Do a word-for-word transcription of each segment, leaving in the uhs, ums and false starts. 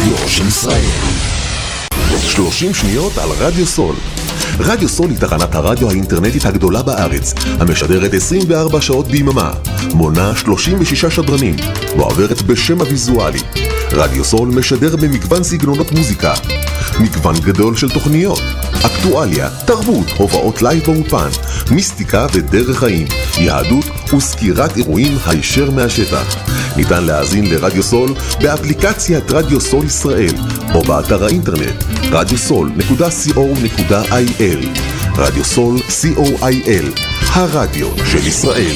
הרדיו של ישראל. שלושים שניות על רדיו סול. רדיו סול היא תחנת הרדיו האינטרנטית הגדולה בארץ, המשדרת עשרים וארבע שעות ביממה, מונה שלושים ושישה שדרנים, ועוברת בשם הוויזואלי. רדיו סול משדר במגוון סגנונות מוזיקה, מגוון גדול של תוכניות, אקטואליה, תרבות, הופעות לייב באופן, מיסטיקה ודרך חיים, יהדות וסקירת אירועים הישר מהשטח. ניתן להאזין לרדיו סול באפליקציית רדיו סול ישראל, או באתר האינטרנט רדיו סול נקודה סי או נקודה איי אל. רדיו סול סי או איי אל, הרדיו של ישראל.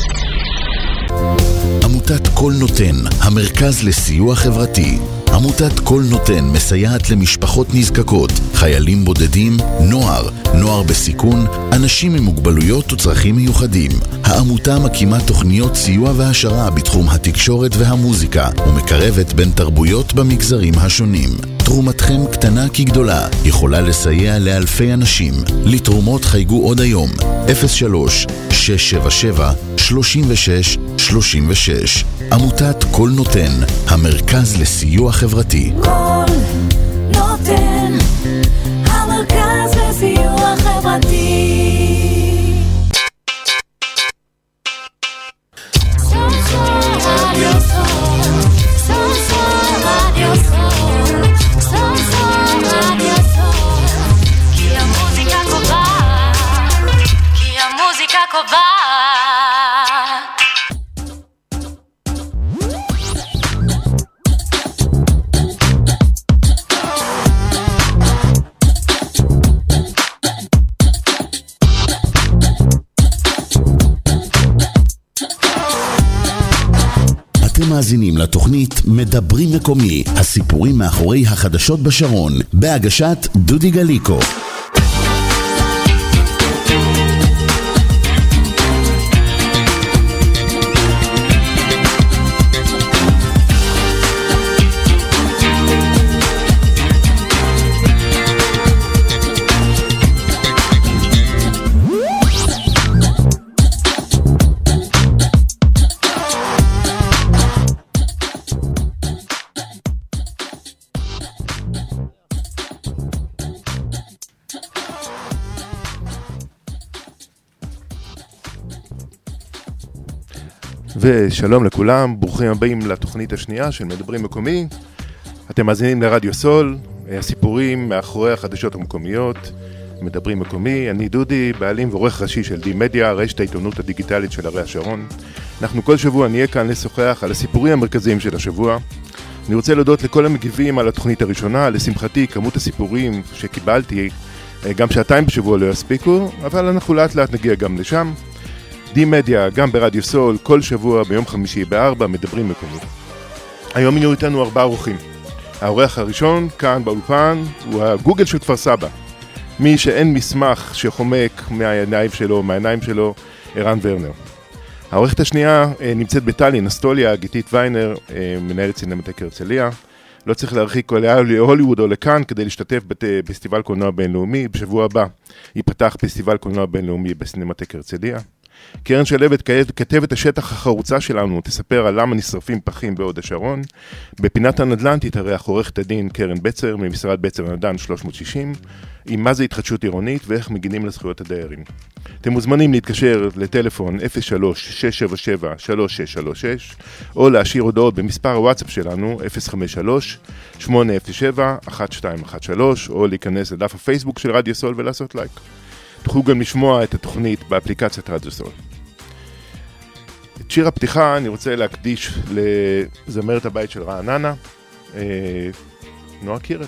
עמותת כל נותן, המרכז לסיוע חברתי. עמותת כל נותן מסייעת למשפחות נזקקות, חיילים בודדים, נוער, נוער בסיכון, אנשים עם מוגבלויות וצרכים מיוחדים. העמותה מקימה תוכניות סיוע והשרה בתחום התקשורת והמוזיקה, ומקרבת בין תרבויות במגזרים השונים. תרומתכם קטנה כגדולה, יכולה לסייע לאלפי אנשים. לתרומות חייגו עוד היום, אפס שלוש שש שבע שבע שלושים ושש שלושים ושש. עמותת כל נותן, המרכז לסיוע חברתי. כל נותן, המרכז לסיוע חברתי. אתם מאזינים לתוכנית מדברים מקומי, הסיפורים מאחורי החדשות בשרון, בהגשת דודי גליקו. ושלום לכולם, ברוכים הבאים לתוכנית השנייה של מדברים מקומי. אתם מאזינים לרדיו סול, הסיפורים מאחורי החדשות המקומיות, מדברים מקומי. אני דודי, בעלים ועורך ראשי של די מדיה, רשת העיתונות הדיגיטלית של ערי השרון. אנחנו כל שבוע נהיה כאן לשוחח על הסיפורים המרכזיים של השבוע. אני רוצה להודות לכל המגיבים על התוכנית הראשונה. לשמחתי, כמות הסיפורים שקיבלתי, גם שעתיים בשבוע לא יספיקו, אבל אנחנו לאט לאט נגיע גם לשם. די מדיה, גם ברדיו סול, כל שבוע ביום חמישי בארבע, מדברים מקומי. היום יהיו איתנו ארבעה אורחים. האורח הראשון, כאן באולפן, הוא הגוגל של כפר סבא. מי שאין מסמך שחומק מהעיניים שלו, מהעיניים שלו, ערן ורנר. האורחת השנייה נמצאת בטאלין, אסטוליה, גיתית ויינר, מנהלת סינמטק הרצליה. לא צריך להרחיק להוליווד או לכאן כדי להשתתף בפסטיבל קולנוע בינלאומי. בשבוע הבא ייפתח פסטיבל קולנוע בינלאומי בסינמטק הרצליה. קרן שלבת, כתבת השטח החרוצה שלנו, תספר על למה נשרפים פחים בהוד השרון. בפינת הנדל"ן תתארח עורכת הדין קרן בצר ממשרד בצר נדל"ן שלוש מאות שישים, עם מה זה התחדשות עירונית ואיך מגינים לזכויות הדיירים. אתם מוזמנים להתקשר לטלפון אפס שלוש שש שבע שבע שלוש שש שלוש שש או להשאיר הודעות במספר הוואטסאפ שלנו אפס חמש שלוש שמונה אפס שבע אחת שתיים אחת שלוש או להיכנס לדף הפייסבוק של רדיו סול ולעשות לייק. תוכלו גם לשמוע את התוכנית באפליקציית רדיו סול. את שיר הפתיחה אני רוצה להקדיש לזמרת הבית של רעננה, נועה קירל.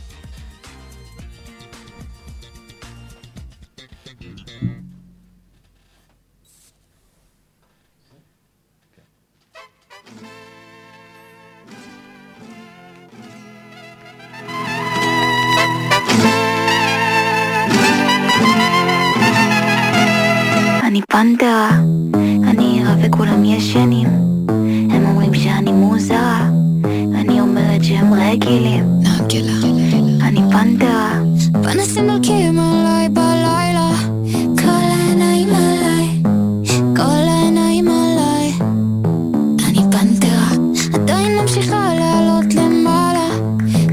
אני פנתרה, אני ערה וכולם ישנים. הם אומרים שאני מוזרה, אני אומרת שהם רגילים. אני פנתרה, פנסים מלכים עליי בלילה, כל העיניים עליי, כל העיניים עליי. אני פנתרה, עדיין ממשיכה לעלות למעלה,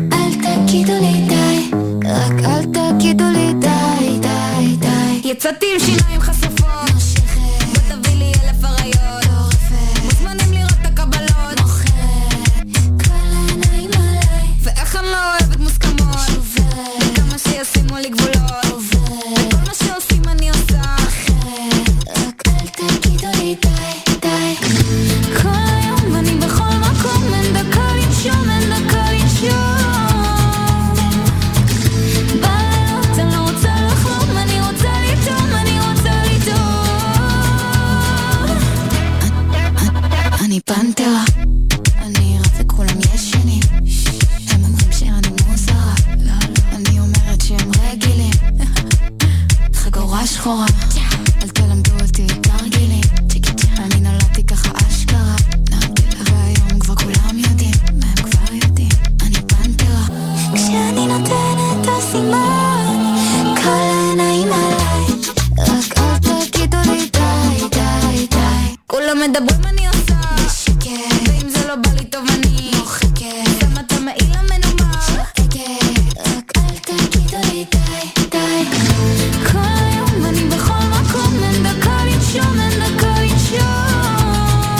אותי עם שיניים חשופות נושכת בוא תביא לי אלף הריות טורפת מוזמנים לראות את הקבלות מוכרת כל העיניים עליי ואיך אני לא אוהבת מוסכמות שוברת כמה שישימו לי גבולות עוברת כל מה שעושים אני עושה אחרת רק אל תגידו לי די די כל היום אני בכל מקום אין דקה לנשום אין דקה לנשום בלילות אני לא רוצה לחלום אני רוצה לטום אני רוצה לטום אני פנתרה אני רצה כולם ישנים הם אומרים שאני מוזרה אני אומרת שהם רגילים חגורה שחורה אל תלמדו אותי תרגילים אני נולדתי ככה אשכרה והיום כבר כולם יודעים מה הם כבר יודעים אני פנתרה כשאני נותנת הסימן כל העיניים עליי רק אל תגידו לי די די די כולם מדברים אני עושה בשקט ואם זה לא בא לי טוב אני מוחקת שמה את המעיל המנומר שואגת רק אל תגידו לי די די כל היום אני בכל מקום אין דקה לנשום אין דקה לנשום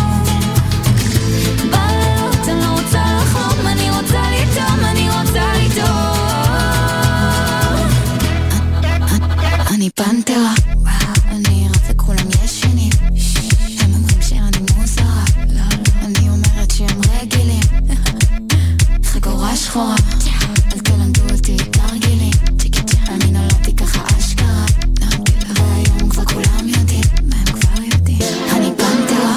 בלילות אני לא רוצה לחלום אני רוצה לטום אני רוצה לטום אני פנתרה אני רצה כולם ישנים הם אומרים שאני מוזרה אני אומרת שהם רגילים חגורה שחורה אל תלמדו אותי תרגילים אני נולדתי ככה אשכרה והיום כבר כולם יודעים מה הם כבר יודעים אני פנתרה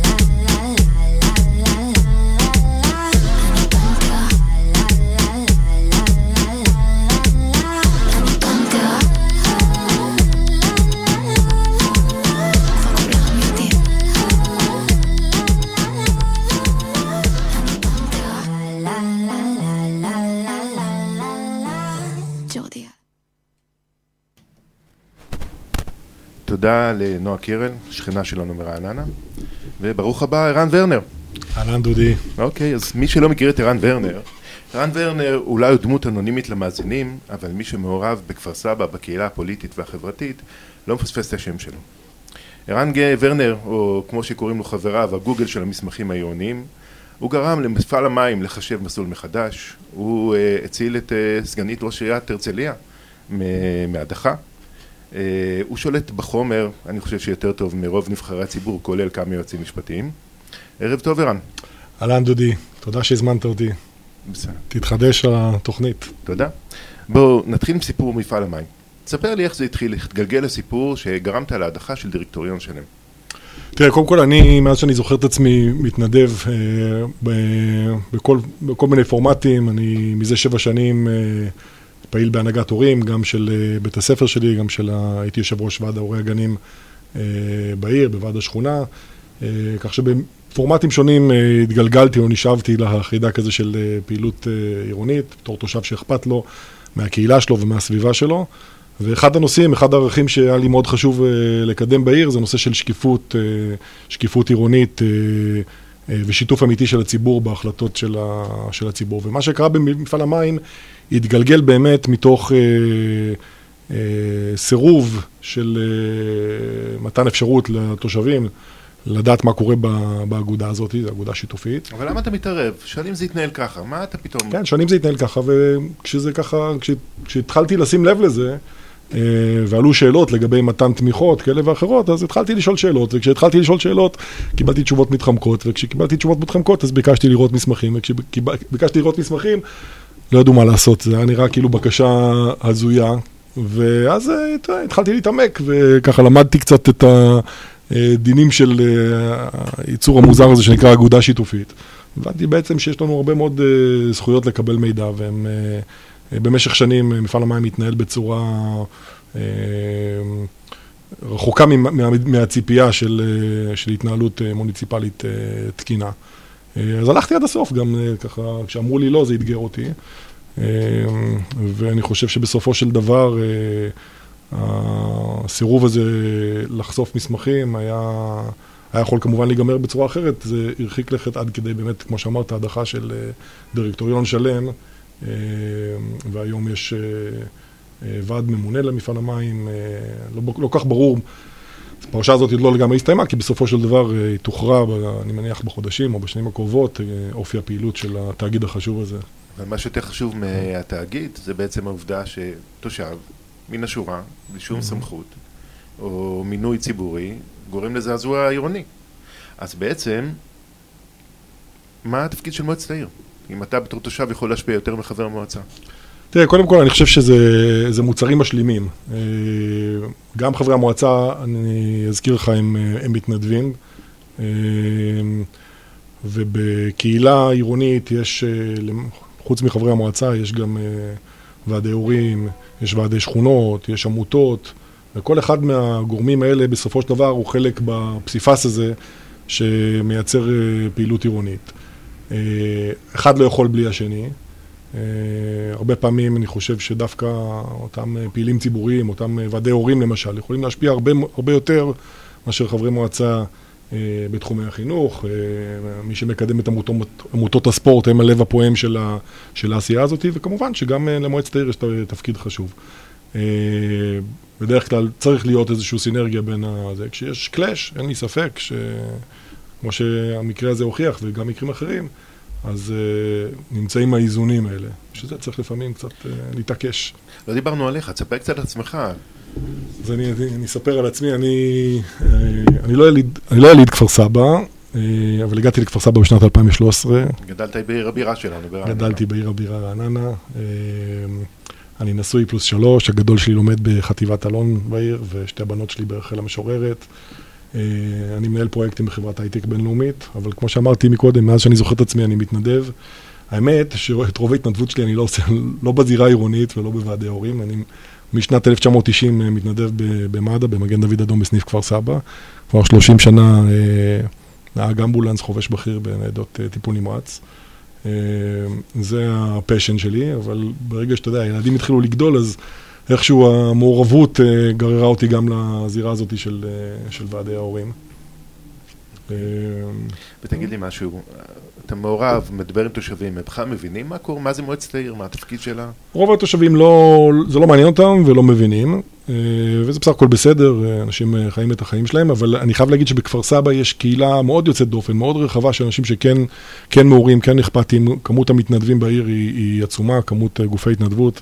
תודה לנועה קירל, שכנה שלנו מרעננה, וברוך הבא, ערן ורנר. אהלן דודי. אוקיי, אז מי שלא מכיר את ערן ורנר, ערן ורנר אולי הוא דמות אנונימית למאזינים, אבל מי שמעורב בכפר סבא, בקהילה הפוליטית והחברתית, לא מפספס את השם שלו. ערן ורנר, או כמו שקוראים לו חבריו, הגוגל של המסמכים העיוניים, הוא גרם למפעל המים לחשב מסלול מחדש, הוא uh, הציל את uh, סגנית ראש עיריית הרצליה מהדחה, Uh, הוא שולט בחומר, אני חושב שיותר טוב מרוב נבחרי הציבור, כולל כמה יועצים משפטיים. ערב טוב, ערן. אהלן דודי, תודה שהזמנת אותי. בסדר. תתחדש התוכנית. תודה. בואו נתחיל עם סיפור מפעל המים. תספר לי איך זה התחיל להתגלגל לסיפור שגרמת להדחה של דירקטוריון שלם. תראה, קודם כל אני, מאז שאני זוכר את עצמי, מתנדב אה, ב, בכל, בכל מיני פורמטים. אני מזה שבע שנים... אה, פעיל בהנהגת הורים, גם של בית הספר שלי, גם של הייתי יושב ראש ועד ההורי הגנים בעיר, בוועד השכונה, כך שבפורמטים שונים התגלגלתי או נשאבתי לחידה כזה של פעילות עירונית, בתור תושב שאכפת לו מהקהילה שלו ומהסביבה שלו, ואחד הנושאים, אחד הערכים שהיה לי מאוד חשוב לקדם בעיר, זה נושא של שקיפות, שקיפות עירונית ושיתוף אמיתי של הציבור בהחלטות של, ה, של הציבור. ומה שקרה במפעל המים, התגלגל באמת מתוך אה, אה, סירוב של אה, מתן אפשרות לתושבים לדעת מה קורה באגודה הזאת, זו אגודה שיתופית. אבל למה אתה מתערב? שנים זה התנהל ככה, מה אתה פתאום... כן, שנים זה התנהל ככה, וכשזה ככה, כש, כשהתחלתי לשים לב לזה, אה, ועלו שאלות לגבי מתן תמיכות כאלה ואחרות, אז התחלתי לשאול שאלות, וכשהתחלתי לשאול שאלות, קיבלתי תשובות מתחמקות, וכשקיבלתי תשובות מתחמקות, אז ביקשתי לראות מסמכים, וכשביקשתי לראות מסמכים, לא ידעו מה לעשות, זה היה נראה כאילו בקשה הזויה, ואז התחלתי להתעמק, וככה למדתי קצת את הדינים של הייצור המוזר הזה שנקרא אגודה שיתופית. הבנתי בעצם שיש לנו הרבה מאוד זכויות לקבל מידע, והם במשך שנים מפעל המים מתנהל בצורה רחוקה מהציפייה של, של התנהלות מוניציפלית תקינה. אז הלכתי עד הסוף, גם ככה, כשאמרו לי לא, זה התגר אותי. ואני חושב שבסופו של דבר, הסירוב הזה לחשוף מסמכים היה, היה יכול כמובן להיגמר בצורה אחרת. זה הרחיק לכת עד כדי באמת, כמו שאמרת, הדחה של דירקטוריון שלם, והיום יש ועד ממונה למפעל המים, לא, לא כך ברור. הפרשה הזאת עוד לא לגמרי הסתיימה, כי בסופו של דבר היא תוכרע, אני מניח בחודשים או בשנים הקרובות, אופי הפעילות של התאגיד החשוב הזה. אבל מה שיותר חשוב מהתאגיד, זה בעצם העובדה שתושב, מן השורה, בשום סמכות, או מינוי ציבורי, גורם לזעזוע עירוני. אז בעצם, מה התפקיד של מועצת העיר? אם אתה בתור תושב יכול להשפיע יותר מחבר המועצה. תראה, קודם כל אני חושב שזה זה מוצרים משלימים. גם חברי המועצה, אני אזכיר לך, הם, הם מתנדבים. ובקהילה עירונית יש, חוץ מחברי המועצה, יש גם ועדי הורים, יש ועדי שכונות, יש עמותות, וכל אחד מהגורמים האלה בסופו של דבר הוא חלק בפסיפס הזה שמייצר פעילות עירונית. אחד לא יכול בלי השני. הרבה פעמים אני חושב שדווקא אותם פעילים ציבוריים, אותם ועדי הורים למשל, יכולים להשפיע הרבה, הרבה יותר מאשר חברי מועצה בתחומי החינוך. מי שמקדם את עמותות, עמותות הספורט הם הלב הפועם של, ה, של העשייה הזאת, וכמובן שגם למועצת העיר יש תפקיד חשוב. בדרך כלל צריך להיות איזושהי סינרגיה בין הזה. כשיש קלאש, אין לי ספק, כמו שהמקרה הזה הוכיח וגם מקרים אחרים, אז uh, נמצאים האיזונים האלה, שזה צריך לפעמים קצת uh, להתעקש. לא דיברנו עליך, תספר קצת על עצמך. אז אני, אני, אני אספר על עצמי, אני, אני לא יליד, אני לא יליד כפר סבא, אבל הגעתי לכפר סבא בשנת אלפיים ושלוש עשרה. גדלת בעיר הבירה שלנו, ברעננה. גדלתי בעיר הבירה רעננה. אני נשוי פלוס שלוש, הגדול שלי לומד בחטיבת אלון בעיר, ושתי הבנות שלי ברחל המשוררת. אני מנהל פרויקטים בחברת הייטק בינלאומית, אבל כמו שאמרתי מקודם, מאז שאני זוכר את עצמי, אני מתנדב. האמת, שאת רוב ההתנדבות שלי אני לא עושה, לא בזירה העירונית ולא בוועדי ההורים. אני משנת אלף תשע מאות תשעים מתנדב במד"א, במגן דוד אדום בסניף כפר סבא. כבר שלושים שנה נהג אמבולנס, חובש בכיר בניידות טיפול נמרץ. זה הפשן שלי, אבל ברגע שאתה יודע, הילדים התחילו לגדול, אז איכשהו המעורבות גררה אותי גם לזירה הזאת של, של ועדי ההורים. ותגיד לי משהו, אתה מעורב, מדבר עם תושבים, הם מבינים מה קורה, מה זה מועצת העיר, מה התפקיד שלה? רוב התושבים לא, זה לא מעניין אותם ולא מבינים, וזה בסך הכל בסדר, אנשים חיים את החיים שלהם, אבל אני חייב להגיד שבכפר סבא יש קהילה מאוד יוצאת דופן, מאוד רחבה של אנשים שכן כן מעורים, כן אכפתים, כמות המתנדבים בעיר היא, היא עצומה, כמות גופי התנדבות,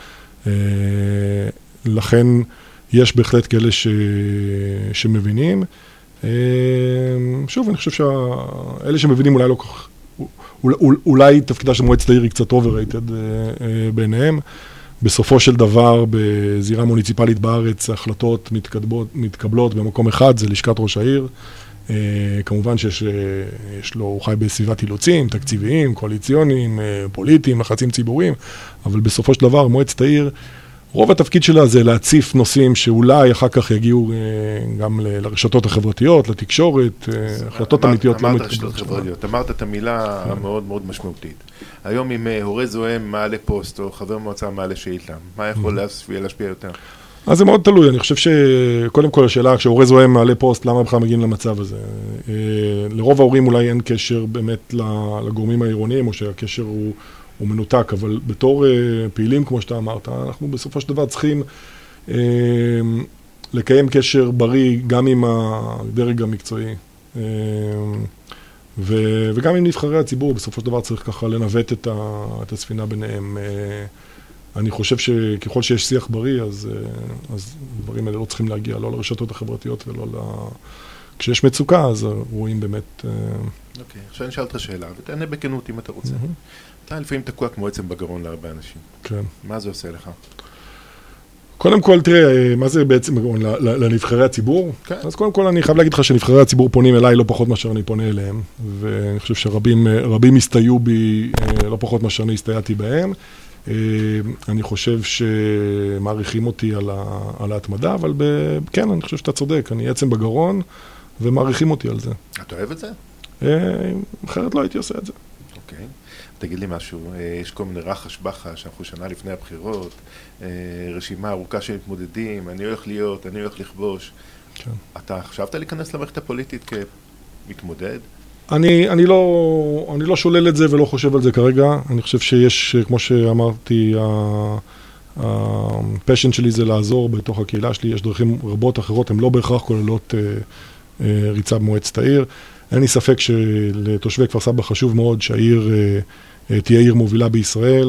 לכן יש בהחלט כאלה ש, שמבינים. שוב, אני חושב שאלה שמבינים אולי לא כך, אולי תפקידה של מועצת העיר היא קצת overrated ביניהם. בסופו של דבר, בזירה מוניציפלית בארץ, ההחלטות מתקבלות, מתקבלות במקום אחד, זה לשכת ראש העיר. כמובן שיש יש לו, הוא חי בסביבת אילוצים, תקציביים, קואליציוניים, פוליטיים, לחצים ציבוריים, אבל בסופו של דבר, מועצת העיר, רוב התפקיד שלה זה להציף נושאים שאולי אחר כך יגיעו גם לרשתות החברתיות, לתקשורת, החלטות אמיתיות. אמרת רשתות חברתיות, אמרת את המילה המאוד מאוד משמעותית. היום אם הורה זוהם מעלה פוסט או חבר מועצה מעלה שאילתה, מה יכול להשפיע יותר? אז זה מאוד תלוי, אני חושב שקודם כל השאלה, כשהורה זוהם מעלה פוסט, למה בכלל מגיעים למצב הזה? לרוב ההורים אולי אין קשר באמת לגורמים העירוניים, או שהקשר הוא... הוא מנותק, אבל בתור uh, פעילים, כמו שאתה אמרת, אנחנו בסופו של דבר צריכים uh, לקיים קשר בריא גם עם הדרג המקצועי, uh, ו- וגם עם נבחרי הציבור, בסופו של דבר צריך ככה לנווט את, ה- את הספינה ביניהם. Uh, אני חושב שככל שיש שיח בריא, אז, uh, אז דברים האלה לא צריכים להגיע, לא לרשתות החברתיות ולא ל... כשיש מצוקה, אז רואים באמת... Uh... אוקיי, עכשיו אני אשאל אותך שאלה, ותענה בכנות אם אתה רוצה. Mm-hmm. אתה לפעמים תקוע כמו עצם בגרון להרבה אנשים. כן. מה זה עושה לך? קודם כל, תראה, מה זה בעצם בגרון? לנבחרי הציבור? כן. אז קודם כל, אני חייב להגיד לך שנבחרי הציבור פונים אליי לא פחות מאשר אני פונה אליהם, ואני חושב שרבים רבים הסתייעו בי לא פחות מאשר אני הסתייעתי בהם. אני חושב שמעריכים אותי על, ה, על ההתמדה, אבל ב, כן, אני חושב שאתה צודק, אני עצם בגרון, ומעריכים אותי על זה. אתה אוהב את זה? אחרת לא הייתי עושה את זה. אוקיי. תגיד לי משהו, יש כל מיני רחש בחש, אנחנו שנה לפני הבחירות, רשימה ארוכה של מתמודדים, אני הולך להיות, אני הולך לכבוש. כן. אתה חשבת להיכנס למערכת הפוליטית כמתמודד? אני, אני לא, אני לא שולל את זה ולא חושב על זה כרגע. אני חושב שיש, כמו שאמרתי, הפשן שלי זה לעזור בתוך הקהילה שלי, יש דרכים רבות אחרות, הן לא בהכרח כוללות ריצה במועצת העיר. אין לי ספק שלתושבי כפר סבא חשוב מאוד שהעיר תהיה עיר מובילה בישראל,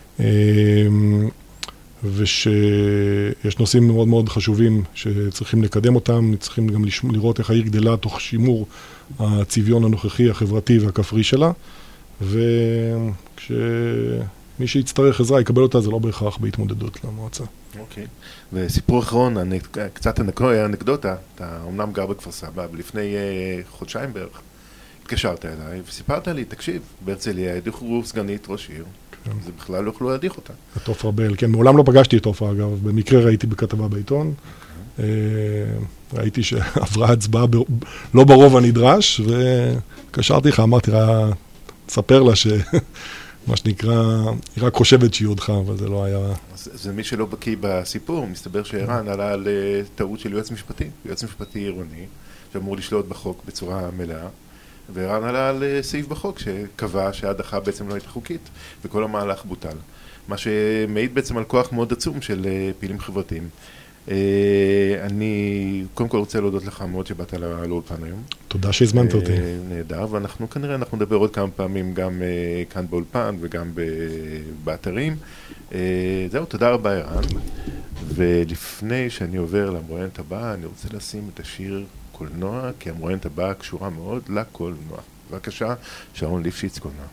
ושיש נושאים מאוד מאוד חשובים שצריכים לקדם אותם, צריכים גם לראות איך העיר גדלה תוך שימור הצביון הנוכחי, החברתי והכפרי שלה, וכשמי שיצטרך עזרה יקבל אותה, זה לא בהכרח בהתמודדות למועצה. אוקיי. וסיפור אחרון, קצת אנקדוטה, אתה אומנם גר בכפר סבא, ולפני חודשיים בערך התקשרת אליי וסיפרת לי, תקשיב, בהרצליה הדיחו סגנית ראש עיר, זה בכלל לא יכלו להדיח אותה. את עופרה בל, כן, מעולם לא פגשתי את עופרה אגב, במקרה ראיתי בכתבה בעיתון, ראיתי שעברה הצבעה לא ברוב הנדרש, וקשרתי לך, אמרתי לה, תספר לה ש... מה שנקרא, היא רק חושבת שהיא הודחה, אבל זה לא היה... זה מי שלא בקיא בסיפור, מסתבר שערן עלה על טעות של יועץ משפטי, יועץ משפטי עירוני, שאמור לשלוט בחוק בצורה מלאה, וערן עלה על סעיף בחוק שקבע שההדחה בעצם לא הייתה חוקית, וכל המהלך בוטל. מה שמעיד בעצם על כוח מאוד עצום של פעילים חברתיים. אני קודם כל רוצה להודות לך מאוד שבאת לאולפן היום. תודה שהזמנת אותי. נהדר, ואנחנו כנראה אנחנו נדבר עוד כמה פעמים גם כאן באולפן וגם באתרים. זהו, תודה רבה ערן. ולפני שאני עובר למרואיינת הבאה, אני רוצה לשים את השיר קולנוע, כי המרואיינת הבאה קשורה מאוד לקולנוע. בבקשה, שרון ליפשיץ, קולנוע.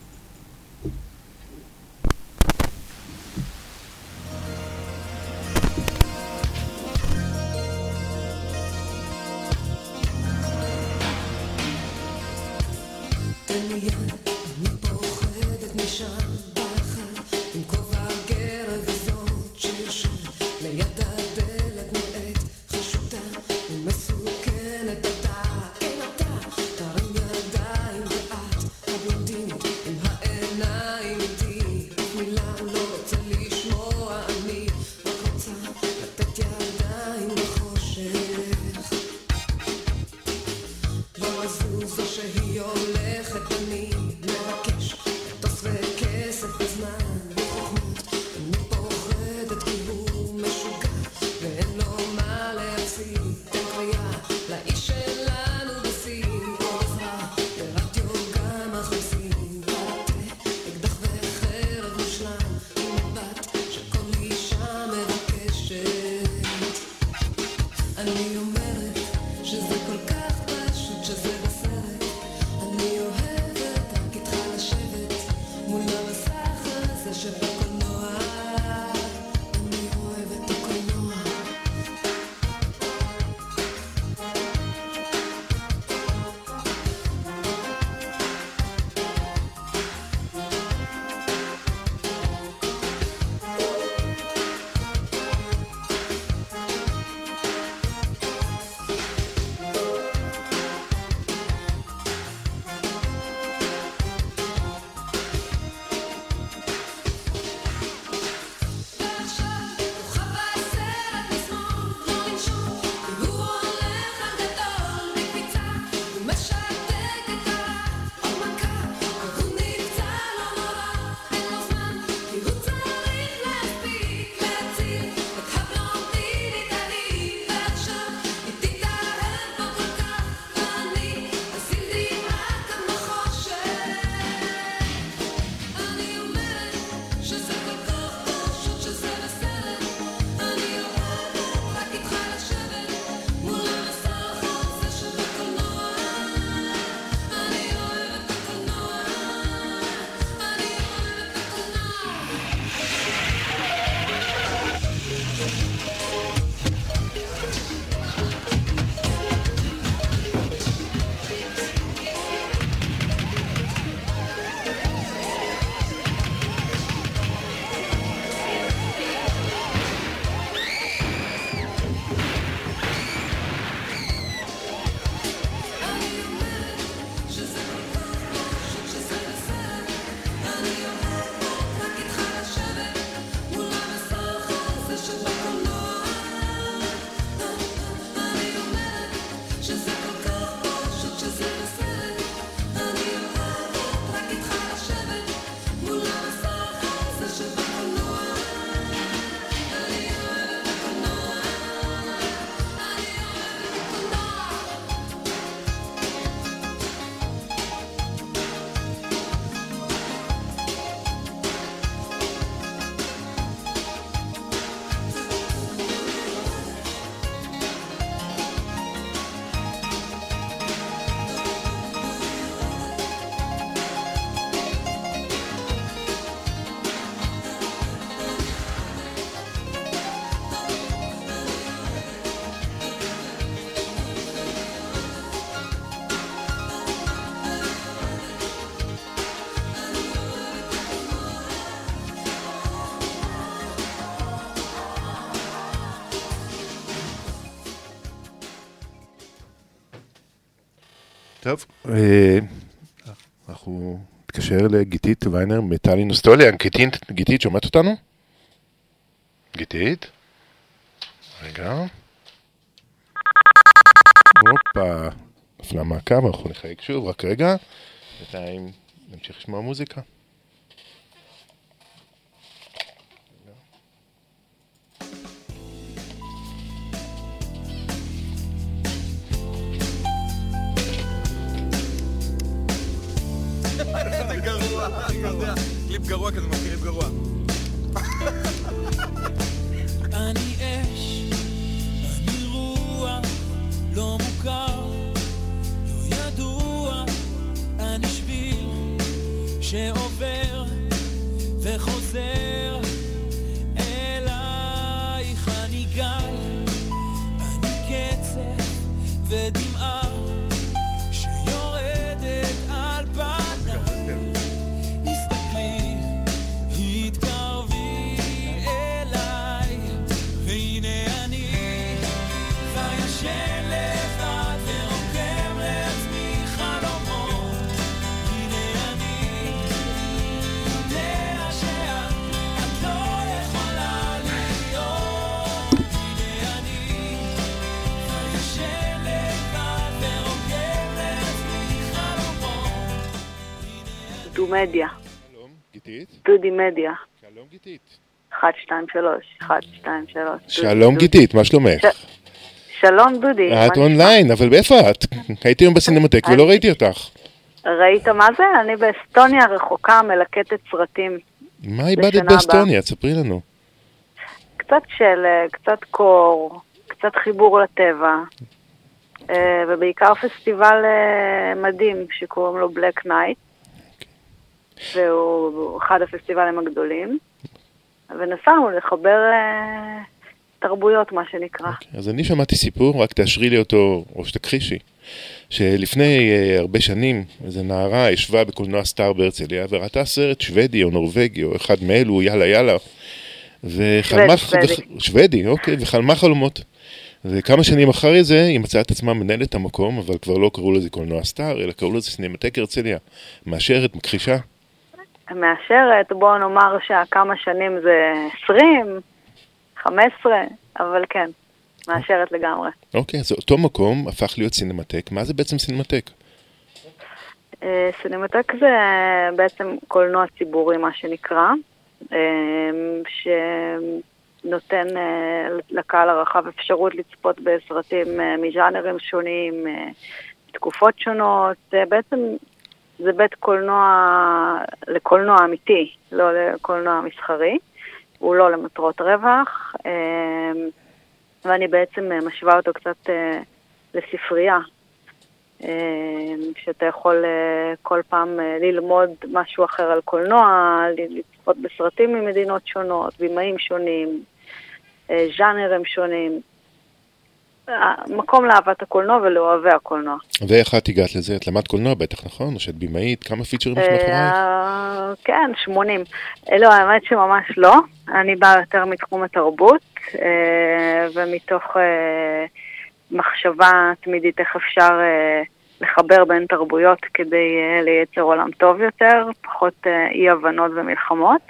טוב, אנחנו נתקשר לגיתית ויינר מטלי נוסטוליה. גיתית, שומעת אותנו? גיתית? רגע. הופה, נפלה מעקב, אנחנו נחייק שוב, רק רגע. בינתיים נמשיך לשמוע מוזיקה. קליפ גרוע כזה, קליפ גרוע. אני אש, אני רוח, לא מוכר, לא ידוע, אני שביל שעובר וחוזר אלייך. אני גל, אני קצף ודמעה שיורדת על פניו. הסתכלי, התקרבי אליי, והנה אני כבר ישן לבד ורוקם לעצמי חלומות. הנה אני יודע שאת את לא יכולה להיות. הנה אני כבר ישן לבד ורוקם לעצמי חלומות. דו-מדיה. שלום, גיתית. דודי מדיה. שלום, גיתית. אחת, שתיים, שלוש. אחת, שתיים, שלוש. שלום, גיתית, מה שלומך? שלום, דודי. את אונליין, אבל באיפה את? הייתי היום בסינמטק ולא ראיתי אותך. ראית מה זה? אני באסטוניה רחוקה, מלקטת סרטים. מה איבדת באסטוניה? תספרי לנו. קצת שלג, קצת קור, קצת חיבור לטבע, ובעיקר פסטיבל מדהים שקוראים לו בלק נייט, והוא אחד הפסטיבלים הגדולים, ונסענו לחבר תרבויות, מה שנקרא. Okay, אז אני שמעתי סיפור, רק תאשרי לי אותו, או שתכחישי, שלפני uh, הרבה שנים, איזו נערה ישבה בקולנוע סטאר בהרצליה, וראתה סרט שוודי או נורווגי, או אחד מאלו, יאללה יאללה, וחלמה... שוודי, שוודי. וח... שוודי, אוקיי, וחלמה חלומות. וכמה שנים אחרי זה, היא מצאה את עצמה מנהלת המקום, אבל כבר לא קראו לזה קולנוע סטאר, אלא קראו לזה סינמטק הרצליה. מאשרת, מכחישה? מאשרת, בואו נאמר שכמה שנים זה עשרים, חמש עשרה, אבל כן, מאשרת לגמרי. אוקיי, אז אותו מקום הפך להיות סינמטק. מה זה בעצם סינמטק? סינמטק זה בעצם קולנוע ציבורי, מה שנקרא, שנותן לקהל הרחב אפשרות לצפות בסרטים מז'אנרים שונים, תקופות שונות. בעצם זה בית קולנוע לקולנוע אמיתי, לא לקולנוע מסחרי. הוא לא למטרות רווח, ואני בעצם משווה אותו קצת לספרייה, שאתה יכול כל פעם ללמוד משהו אחר על קולנוע, לצפות בסרטים ממדינות שונות, בימאים שונים, ז'אנרים שונים, מקום לאהבת הקולנוע ולאוהבי הקולנוע. ואיך את הגעת לזה? את למדת קולנוע בטח, נכון? או שאת בימאית? כמה פיצ'רים יש מאחורייך? כן, שמונים. לא, האמת שממש לא. אני באה יותר מתחום התרבות, ומתוך מחשבה תמידית איך אפשר לחבר בין תרבויות כדי לייצר עולם טוב יותר, פחות אי הבנות ומלחמות.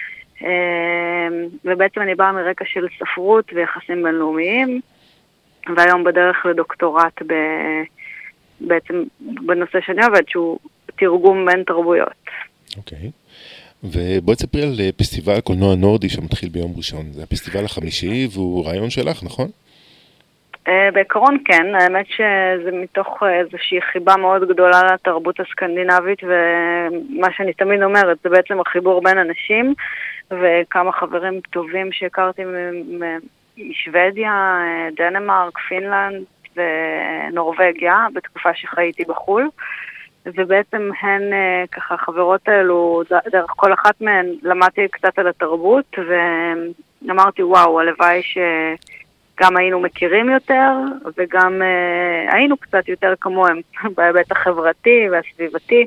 ובעצם אני באה מרקע של ספרות ויחסים בינלאומיים, והיום בדרך לדוקטורט ב... בעצם בנושא שאני עובד, שהוא תרגום בין תרבויות. אוקיי. ובואי תספרי על פסטיבל קולנוע נורדי שמתחיל ביום ראשון. זה הפסטיבל החמישי, והוא רעיון שלך, נכון? בעיקרון כן. האמת שזה מתוך איזושהי חיבה מאוד גדולה לתרבות הסקנדינבית, ומה שאני תמיד אומרת, זה בעצם החיבור בין אנשים, וכמה חברים טובים שהכרתי משוודיה, דנמרק, פינלנד ונורווגיה, בתקופה שחייתי בחול. ובעצם הן, ככה, החברות האלו, דרך כל אחת מהן, למדתי קצת על התרבות, ואמרתי, וואו, הלוואי שגם היינו מכירים יותר, וגם היינו קצת יותר כמוהם, בהיבט החברתי והסביבתי.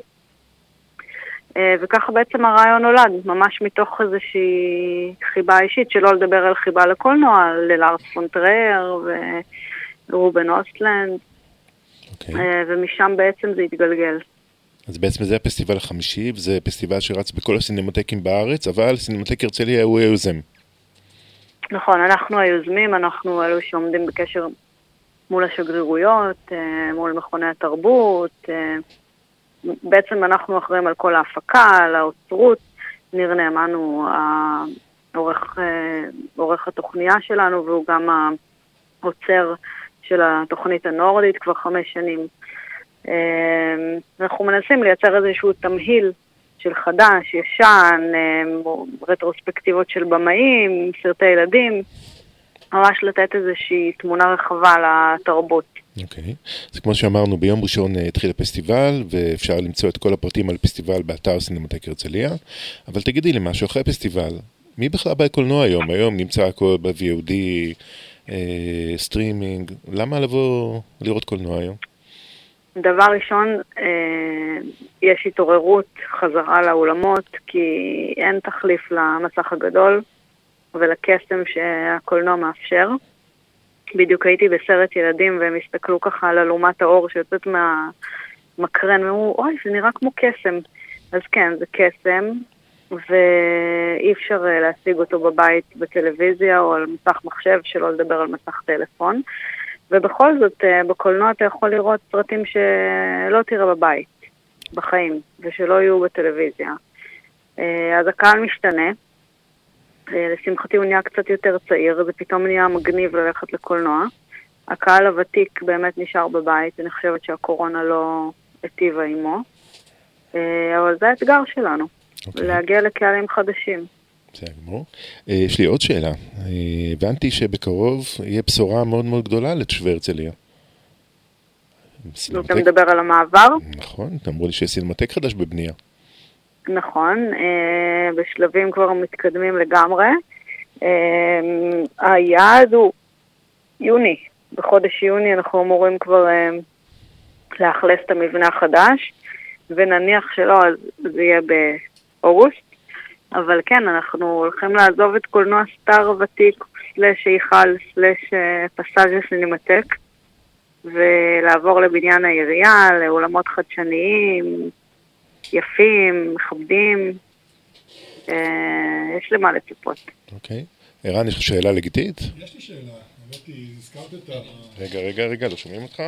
וככה בעצם הרעיון נולד, ממש מתוך איזושהי חיבה אישית, שלא לדבר על חיבה לקולנוע, ללארס פון טרייר ורובן אוסטלנד. Okay. ומשם בעצם זה התגלגל. אז בעצם זה הפסטיבל החמישי, וזה פסטיבל שרץ בכל הסינמטקים בארץ, אבל סינמטק הרצליה הוא היוזם. נכון, אנחנו היוזמים, אנחנו אלו שעומדים בקשר מול השגרירויות, מול מכוני התרבות, בעצם אנחנו אחראים על כל ההפקה, על האוצרות, ניר נאמן הוא העורך, עורך התוכניה שלנו, והוא גם העוצר של התוכנית הנורדית כבר חמש שנים. אנחנו מנסים לייצר איזשהו תמהיל של חדש, ישן, רטרוספקטיבות של במאים, סרטי ילדים, ממש לתת איזושהי תמונה רחבה לתרבות. אוקיי. Okay. אז כמו שאמרנו, ביום ראשון התחיל הפסטיבל, ואפשר למצוא את כל הפרטים על פסטיבל באתר סינמטק הרצליה, אבל תגידי לי משהו, אחרי הפסטיבל, מי בכלל בא קולנוע היום? היום נמצא הכל ב-וי או די, אה, סטרימינג, למה לבוא לראות קולנוע היום? דבר ראשון, אה, יש התעוררות חזרה לאולמות, כי אין תחליף למסך הגדול, ולקסם שהקולנוע מאפשר. בדיוק הייתי בסרט ילדים, והם הסתכלו ככה על אלומת האור שיוצאת מהמקרן, ואמרו, אוי, זה נראה כמו קסם. אז כן, זה קסם, ואי אפשר להשיג אותו בבית בטלוויזיה, או על מסך מחשב, שלא לדבר על מסך טלפון. ובכל זאת, בקולנוע אתה יכול לראות סרטים שלא תראה בבית, בחיים, ושלא יהיו בטלוויזיה. אז הקהל משתנה. לשמחתי הוא נהיה קצת יותר צעיר, זה פתאום נהיה מגניב ללכת לקולנוע. הקהל הוותיק באמת נשאר בבית, אני חושבת שהקורונה לא היטיבה עמו. אבל זה האתגר שלנו, okay. להגיע לקהלים חדשים. זה גמור. יש לי עוד שאלה. הבנתי שבקרוב יהיה בשורה מאוד מאוד גדולה לתושבי הרצליה. אתה מדבר על המעבר? נכון, אמרו לי שיש סינמטק חדש בבנייה. נכון, בשלבים כבר מתקדמים לגמרי. היעד הוא יוני. בחודש יוני אנחנו אמורים כבר לאכלס את המבנה החדש, ונניח שלא, אז זה יהיה באוגוסט. אבל כן, אנחנו הולכים לעזוב את קולנוע סטאר ותיק, סלש איכל, סלש פסאז'ה סינמטק, ולעבור לבניין העירייה, לאולמות חדשניים, יפים, מכבדים, יש למה לצפות. אוקיי. ערן, יש לך שאלה לגיטית? יש לי שאלה, אמרתי, הזכרת את ה... רגע, רגע, רגע, לא שומעים אותך?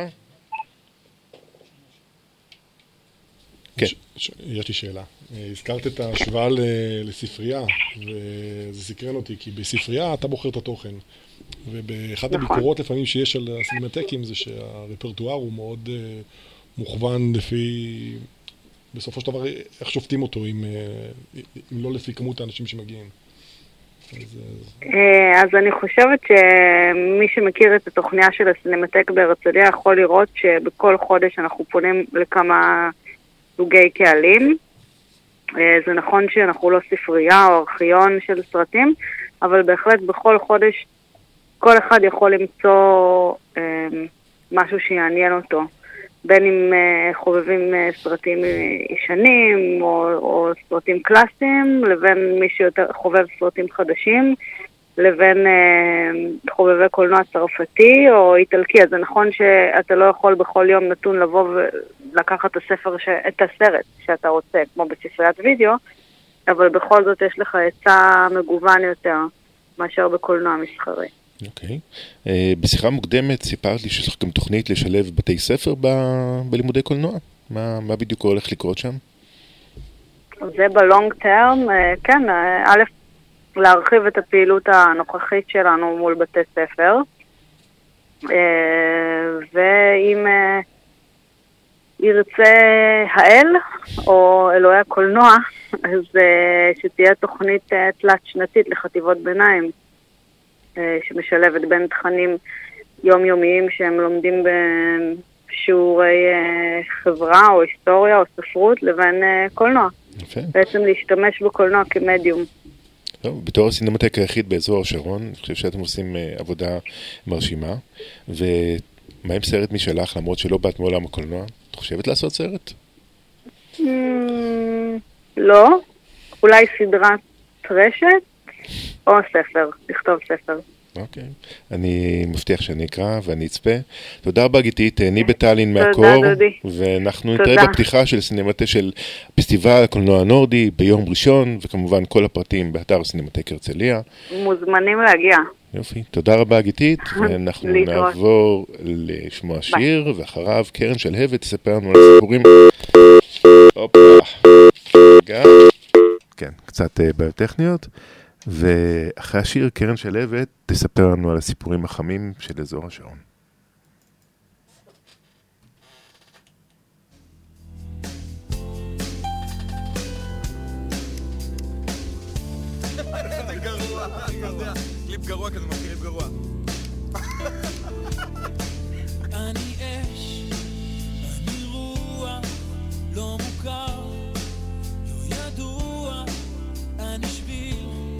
כן. יש לי שאלה. הזכרת את ההשוואה לספרייה, וזה סקרן אותי, כי בספרייה אתה בוחר את התוכן. ובאחת הביקורות לפעמים שיש על הסינמטקים זה שהרפרטואר הוא מאוד מוכוון לפי... בסופו של דבר, איך שופטים אותו, אם, אם לא לפי כמות האנשים שמגיעים? אז, אז אני חושבת שמי שמכיר את התוכניה של הסינמטק בהרצליה יכול לראות שבכל חודש אנחנו פונים לכמה סוגי קהלים. זה נכון שאנחנו לא ספרייה או ארכיון של סרטים, אבל בהחלט בכל חודש כל אחד יכול למצוא משהו שיעניין אותו. בין אם חובבים סרטים ישנים או, או סרטים קלאסיים, לבין מי שיותר חובב סרטים חדשים, לבין חובבי קולנוע צרפתי או איטלקי. אז זה נכון שאתה לא יכול בכל יום נתון לבוא ולקחת את הספר, ש... את הסרט שאתה רוצה, כמו בספריית וידאו, אבל בכל זאת יש לך היצע מגוון יותר מאשר בקולנוע מסחרי. אוקיי. Okay. Uh, בשיחה מוקדמת סיפרת לי שיש לך גם תוכנית לשלב בתי ספר ב- בלימודי קולנוע? מה, מה בדיוק הולך לקרות שם? זה בלונג טרם, uh, כן, א', להרחיב את הפעילות הנוכחית שלנו מול בתי ספר, uh, ואם uh, ירצה האל, או אלוהי הקולנוע, אז uh, שתהיה תוכנית uh, תלת שנתית לחטיבות ביניים, שמשלבת בין תכנים יומיומיים שהם לומדים בשיעורי חברה או היסטוריה או ספרות לבין קולנוע. יפה. בעצם להשתמש בקולנוע כמדיום. טוב, בתור הסינמטק היחיד באזור השרון, אני חושב שאתם עושים עבודה מרשימה. ומה עם סרט משלך, למרות שלא באת מעולם הקולנוע? את חושבת לעשות סרט? לא. אולי סדרת רשת? או ספר, לכתוב ספר. אוקיי. אני מבטיח שאני אקרא ואני אצפה. תודה רבה גיתית, אני בטלין מהקור. תודה, דודי. ואנחנו נתראה בפתיחה של סינמטק של פסטיבל הקולנוע הנורדי ביום ראשון, וכמובן כל הפרטים באתר סינמטק הרצליה. מוזמנים להגיע. יופי, תודה רבה גיתית, ואנחנו נעבור לשמוע שיר, ואחריו קרן שלהבת תספר לנו על הסיפורים. הופה, רגע. כן, קצת בעיות טכניות. ואחרי השיר קרן שלהבת תספר לנו על הסיפורים החמים של אזור השרון. קליפ גרוע כזה, קליפ גרוע. אני אש, אני רוח, לא מוכר, לא ידוע, אני שביל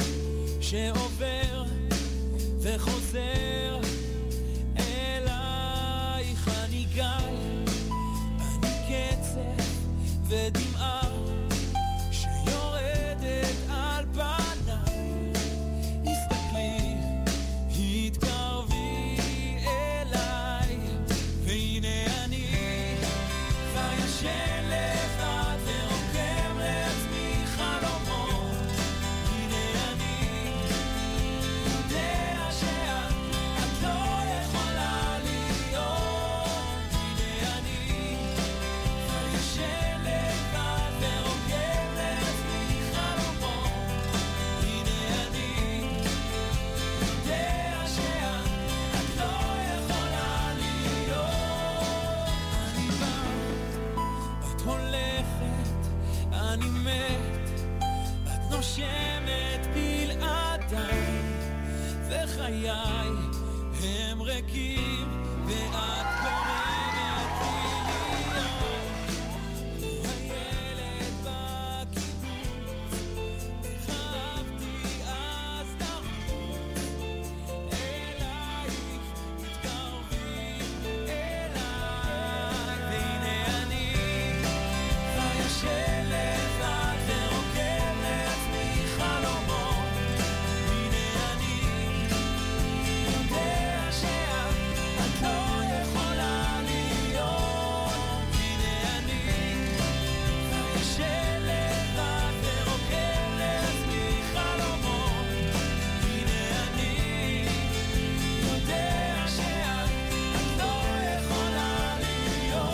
שעובר וחוזר אלייך, אני גל, אני קצף ודמעה שיורדת על פניי, הסתכלי, התקרבי אליי, והנה אני חיה של לבד ורוקם לעצמי חלומות, הנה אני יודע שאת את לא יכולה להיות, הנה אני חיה של לבד ורוקם לעצמי חלומות, הנה אני יודע שאת את לא יכולה להיות, אני בא, את הולכת, אני מת, את נושמת בלעדיי, וחיי הם ריקים, ואת גורמת לי להיות הילד בקיבוץ, החבתי אז לרוץ אלייך, מתקרבים אליי, והנה אני חיה של לבד ורוקם לעצמי חלומות, הנה אני יודע שאת את לא יכולה להיות, הנה אני חיה של לבד ורוקם לעצמי חלומות, הנה אני יודע שאת את לא יכולה להיות,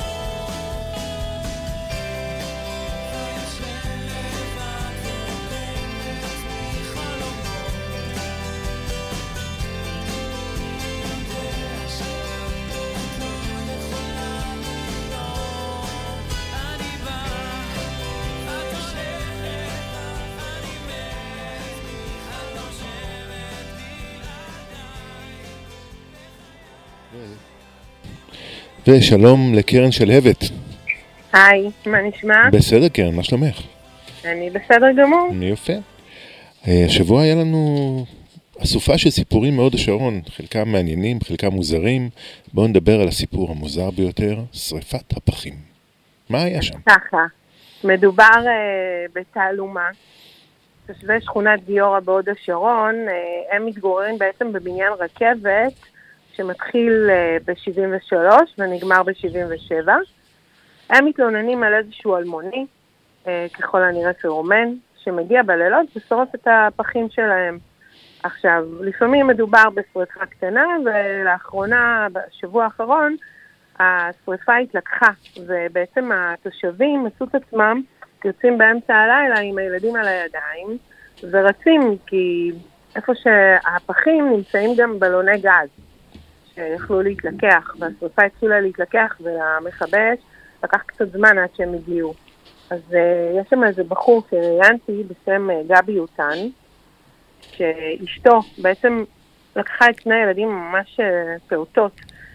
חיה של לבד ורוקם לעצמי חלומות, יודע שאת את לא יכולה להיות, אני בא, את הולכת, אני מת, את נושמת בלעדיי. ושלום לקרן שלהבת. היי, מה נשמע? בסדר קרן, מה שלומך? אני בסדר גמור. יפה. אה, השבוע היה לנו אסופה של סיפורים מאוד השרון, חלקם מעניינים, חלקם מוזרים. בואו נדבר על הסיפור המוזר ביותר, שריפת הפחים. מה היה שם? ככה, מדובר אה, בתעלומה. תושבי שכונת גיורא בהוד השרון, אה, הם מתגוררים בעצם בבניין רכבת שמתחיל אה, ב-שבעים ושלוש ונגמר ב-שבעים ושבע. הם מתלוננים על איזשהו אלמוני, אה, ככל הנראה פירומן, שמגיע בלילות ושורף את הפחים שלהם. עכשיו, לפעמים מדובר בשריפה קטנה, ולאחרונה, בשבוע האחרון, השריפה התלקחה, ובעצם התושבים מצאו את עצמם, יוצאים באמצע הלילה עם הילדים על הידיים, ורצים, כי איפה שהפחים נמצאים גם בלוני גז, שיכלו להתלקח, והשריפה התחילה להתלקח, והמכבש לקח קצת זמן עד שהם הגיעו. אז uh, יש שם איזה בחור שראיינתי בשם uh, גבי יוטן, שאשתו בעצם לקחה את שני ילדים ממש uh, פעוטות,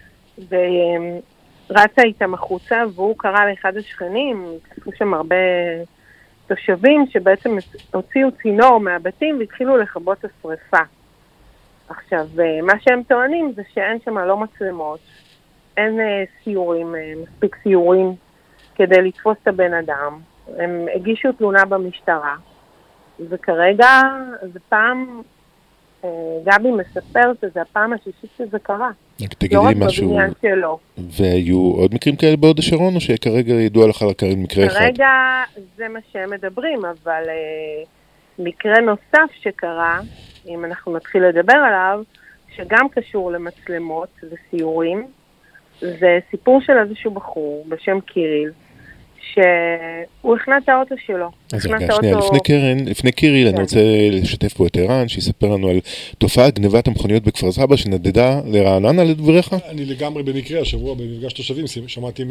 ורצה איתם החוצה, והוא קרא לאחד השכנים, התקפו שם הרבה תושבים, שבעצם הוציאו צינור מהבתים והתחילו לכבות את השריפה. עכשיו, uh, מה שהם טוענים זה שאין שם לא מצלמות, אין uh, סיורים, uh, מספיק סיורים, כדי לתפוס את הבן אדם. הם הגישו תלונה במשטרה, וכרגע זה פעם גבי מספר שזה הפעם השישית שזה קרה. תגידי לי משהו, לא רק בבניין שלו. והיו עוד מקרים כאלה בהוד השרון, או שכרגע ידוע לך לקרן מקרה אחד? כרגע זה מה שהם מדברים, אבל מקרה נוסף שקרה, אם אנחנו נתחיל לדבר עליו, שגם קשור למצלמות וסיורים, זה סיפור של איזשהו בחור בשם קיריל, שהוא הכנה את האוטו שלו. אז רגע, שנייה, לפני קרן, לפני קיריל, אני רוצה לשתף פה את ערן, שיספר לנו על תופעת גנבת המכוניות בכפר סבא, שנדדה לרעננה לדבריך? אני לגמרי במקרה, השבוע במפגש תושבים, שמעתי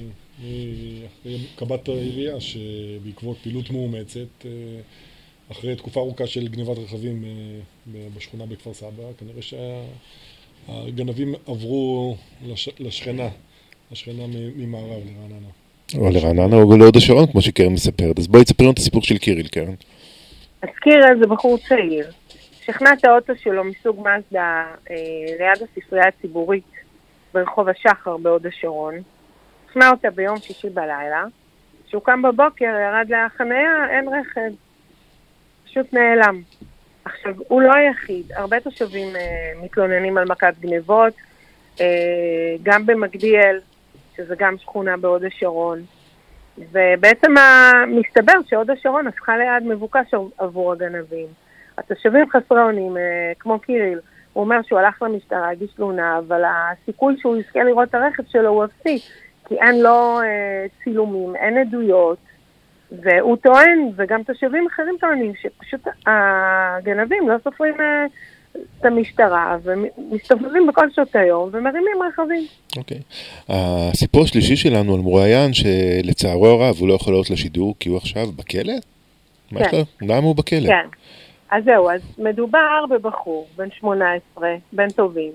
מקב"ט העירייה, שבעקבות פעילות מאומצת, אחרי תקופה ארוכה של גנבת רכבים בשכונה בכפר סבא, כנראה שהגנבים עברו לשכנה, לשכנה ממערב לרעננה. או לרעננה או להוד השרון, כמו שקרן מספרת. אז בואי תספר לנו את הסיפור של קיריל, קרן. אז קיריל זה בחור צעיר, שכנע את האוטו שלו מסוג מזדה אה, ליד הספרייה הציבורית ברחוב השחר בהוד השרון. הכנע אותה ביום שישי בלילה, כשהוא קם בבוקר, ירד לחניה, אין רכב. פשוט נעלם. עכשיו, הוא לא היחיד, הרבה תושבים אה, מתלוננים על מכת גנבות, אה, גם במגדיאל, שזה גם שכונה בהוד השרון, ובעצם מסתבר שהוד השרון הפכה ליעד מבוקש עבור הגנבים. התושבים חסרי אונים, כמו קיריל, הוא אומר שהוא הלך למשטרה, הגיש תלונה, אבל הסיכוי שהוא יזכה לראות את הרכב שלו הוא אפסי, כי אין לו אה, צילומים, אין עדויות, והוא טוען, וגם תושבים אחרים טוענים, שפשוט הגנבים לא סופרים אה, את המשטרה, ומסתובבים בכל שעות היום, ומרימים רכבים. אוקיי. הסיפור השלישי שלנו על מרואיין, שלצערו הרב הוא לא יכול להיות לשידור, כי הוא עכשיו בכלא? מה יש לו? למה הוא בכלא? כן. אז זהו, אז מדובר בבחור, בן שמונה עשרה, בן טובים,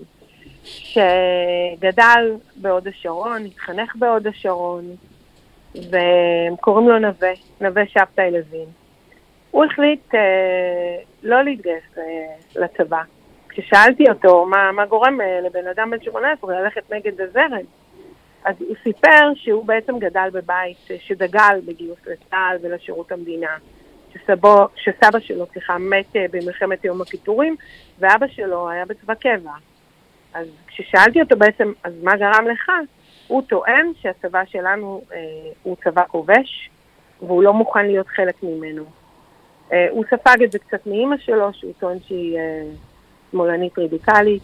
שגדל בהוד השרון, התחנך בהוד השרון, וקוראים לו נווה, נווה שבתאי לוין. הוא החליט אה, לא להתגייס אה, לצבא. כששאלתי אותו מה, מה גורם אה, לבן אדם בן שמונה עשרה ללכת נגד הזרם, אז הוא סיפר שהוא בעצם גדל בבית אה, שדגל בגיוס לצה"ל ולשירות המדינה. שסבו, שסבא שלו, סליחה, מת אה, במלחמת יום הכיפורים, ואבא שלו היה בצבא קבע. אז כששאלתי אותו בעצם, אז מה גרם לך? הוא טוען שהצבא שלנו אה, הוא צבא כובש, והוא לא מוכן להיות חלק ממנו. אה, הוא ספג את זה קצת מאמא שלו, שהוא טוען שהיא אה, שמאלנית רדיקלית,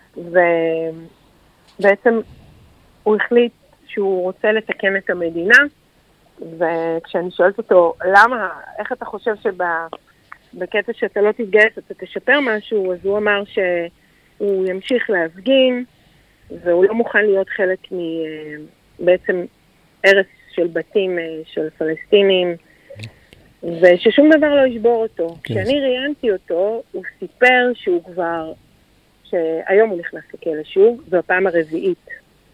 ובעצם הוא החליט שהוא רוצה לתקן את המדינה, וכשאני שואלת אותו, למה, איך אתה חושב שבקטע שאתה לא תתגייס, אתה תשפר משהו, אז הוא אמר שהוא ימשיך להפגין, והוא לא מוכן להיות חלק מבעצם הרס של בתים של פלסטינים, וששום דבר לא ישבור אותו. כשאני ראיינתי אותו, הוא סיפר שהוא כבר, שהיום הוא נכנס לכלא שוב, זו הפעם הרביעית.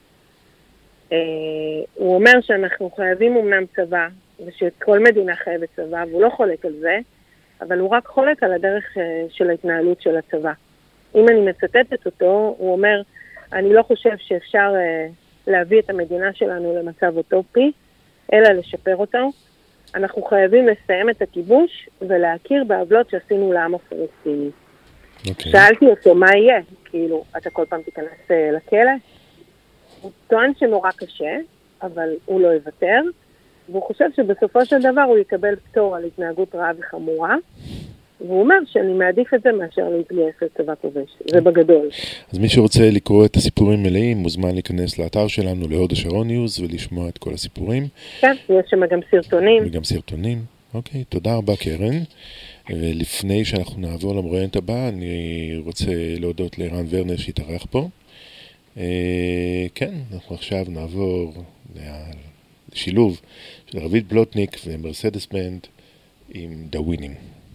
הוא אומר שאנחנו חייבים אומנם צבא, ושכל מדינה חייבת צבא, והוא לא חולק על זה, אבל הוא רק חולק על הדרך של ההתנהלות של הצבא. אם אני מצטטת אותו, הוא אומר, אני לא חושב שאפשר uh, להביא את המדינה שלנו למצב אוטופי, אלא לשפר אותו. אנחנו חייבים לסיים את הכיבוש ולהכיר בעוולות שעשינו לעם הפלסטיני. Okay. שאלתי אותו, מה יהיה? כאילו, אתה כל פעם תיכנס uh, לכלא? הוא טוען שנורא קשה, אבל הוא לא יוותר, והוא חושב שבסופו של דבר הוא יקבל פטור על התנהגות רעה וחמורה, והוא אומר שאני מעדיף את זה מאשר להתגייס לצבא כובש, זה בגדול. אז מי שרוצה לקרוא את הסיפורים מלאים, מוזמן להיכנס לאתר שלנו, להוד השרון ניוז, ולשמוע את כל הסיפורים. כן, יש שם גם סרטונים. וגם סרטונים. אוקיי, תודה רבה קרן. ולפני שאנחנו נעבור למרואיינת הבאה, אני רוצה להודות לערן ורנר שהתארח פה. כן, אנחנו עכשיו נעבור לשילוב של רביד בלוטניק ומרסדס בנד עם The Winning.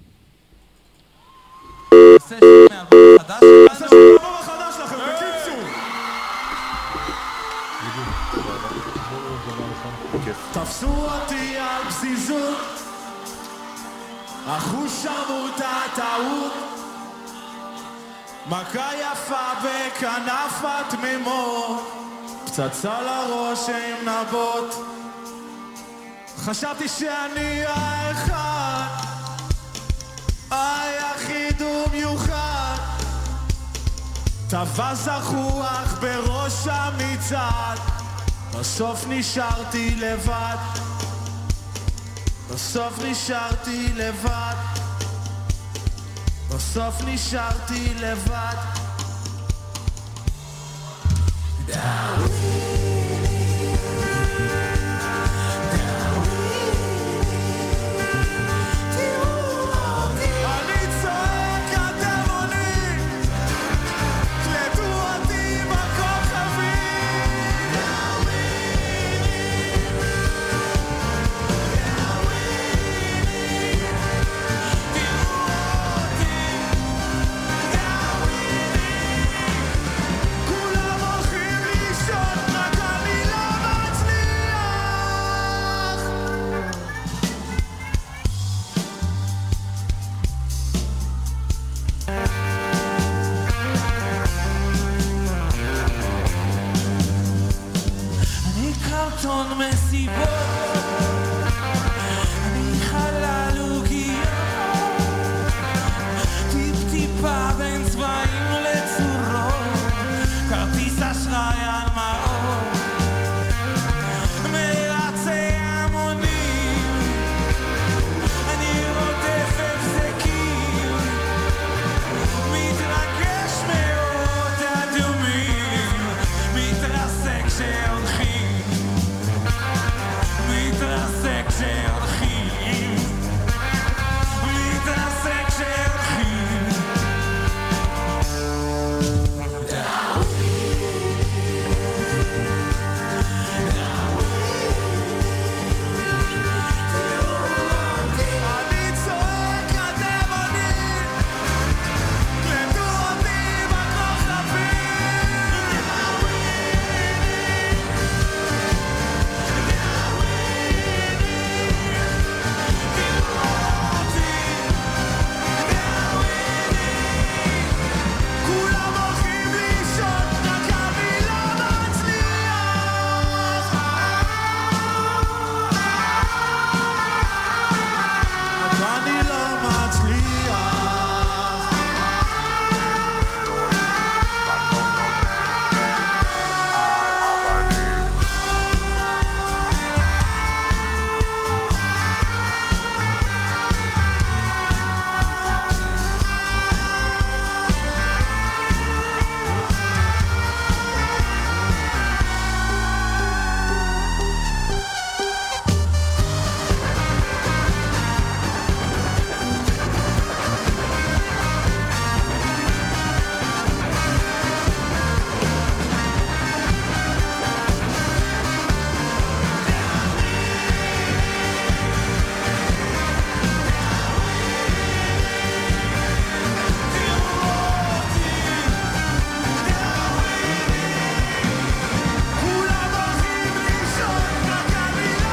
עושה שיר מאלבום חדש? עושה שיר מאלבום חדש לכם, בקיצור! תפסו אותי על פזיזות, אחו שרמו את הטעות, מכה יפה בכנף התמימות, פצצה לראש עם נבות. חשבתי שאני האחד היחיד ומיוחד, טבע זחוח בראש המצעד, בסוף נשארתי לבד, בסוף נשארתי לבד, בסוף נשארתי לבד. קרטון מסיבות, אני חלל עוגיות, טיפ-טיפה בין צבעים לצורות, כרטיס אשראי על מאור, מרצי המונים, אני רודף הפסקים, מתרגש מאוד אדומים, מתרסק שהולכים, מתרסק שהולכים, מתרסק שהולכים. אני צועק הדמונים, קלטו אותי בכוכבים. כולם הולכים לישון, רק אני לא מצליח, רק אני לא מצליח. כולם הולכים לישון, רק אני לא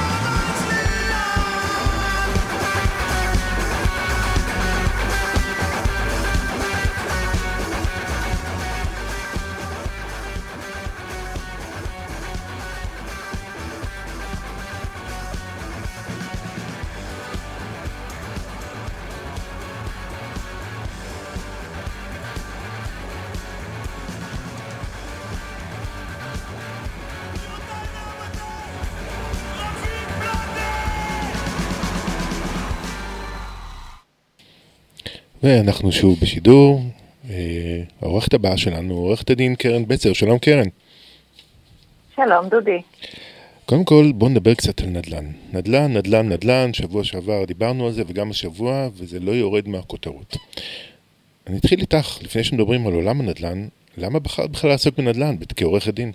ואנחנו שוב בשידור. אה, העורכת הבאה שלנו, עורכת הדין קרן בצר. שלום קרן. שלום דודי. קודם כל בוא נדבר קצת על נדל"ן. נדל"ן, נדל"ן, נדל"ן, שבוע שעבר דיברנו על זה וגם השבוע, וזה לא יורד מהכותרות. אני אתחיל איתך, לפני שמדברים על עולם הנדל"ן, למה בחרת בכלל לעסוק בנדל"ן כעורכת דין?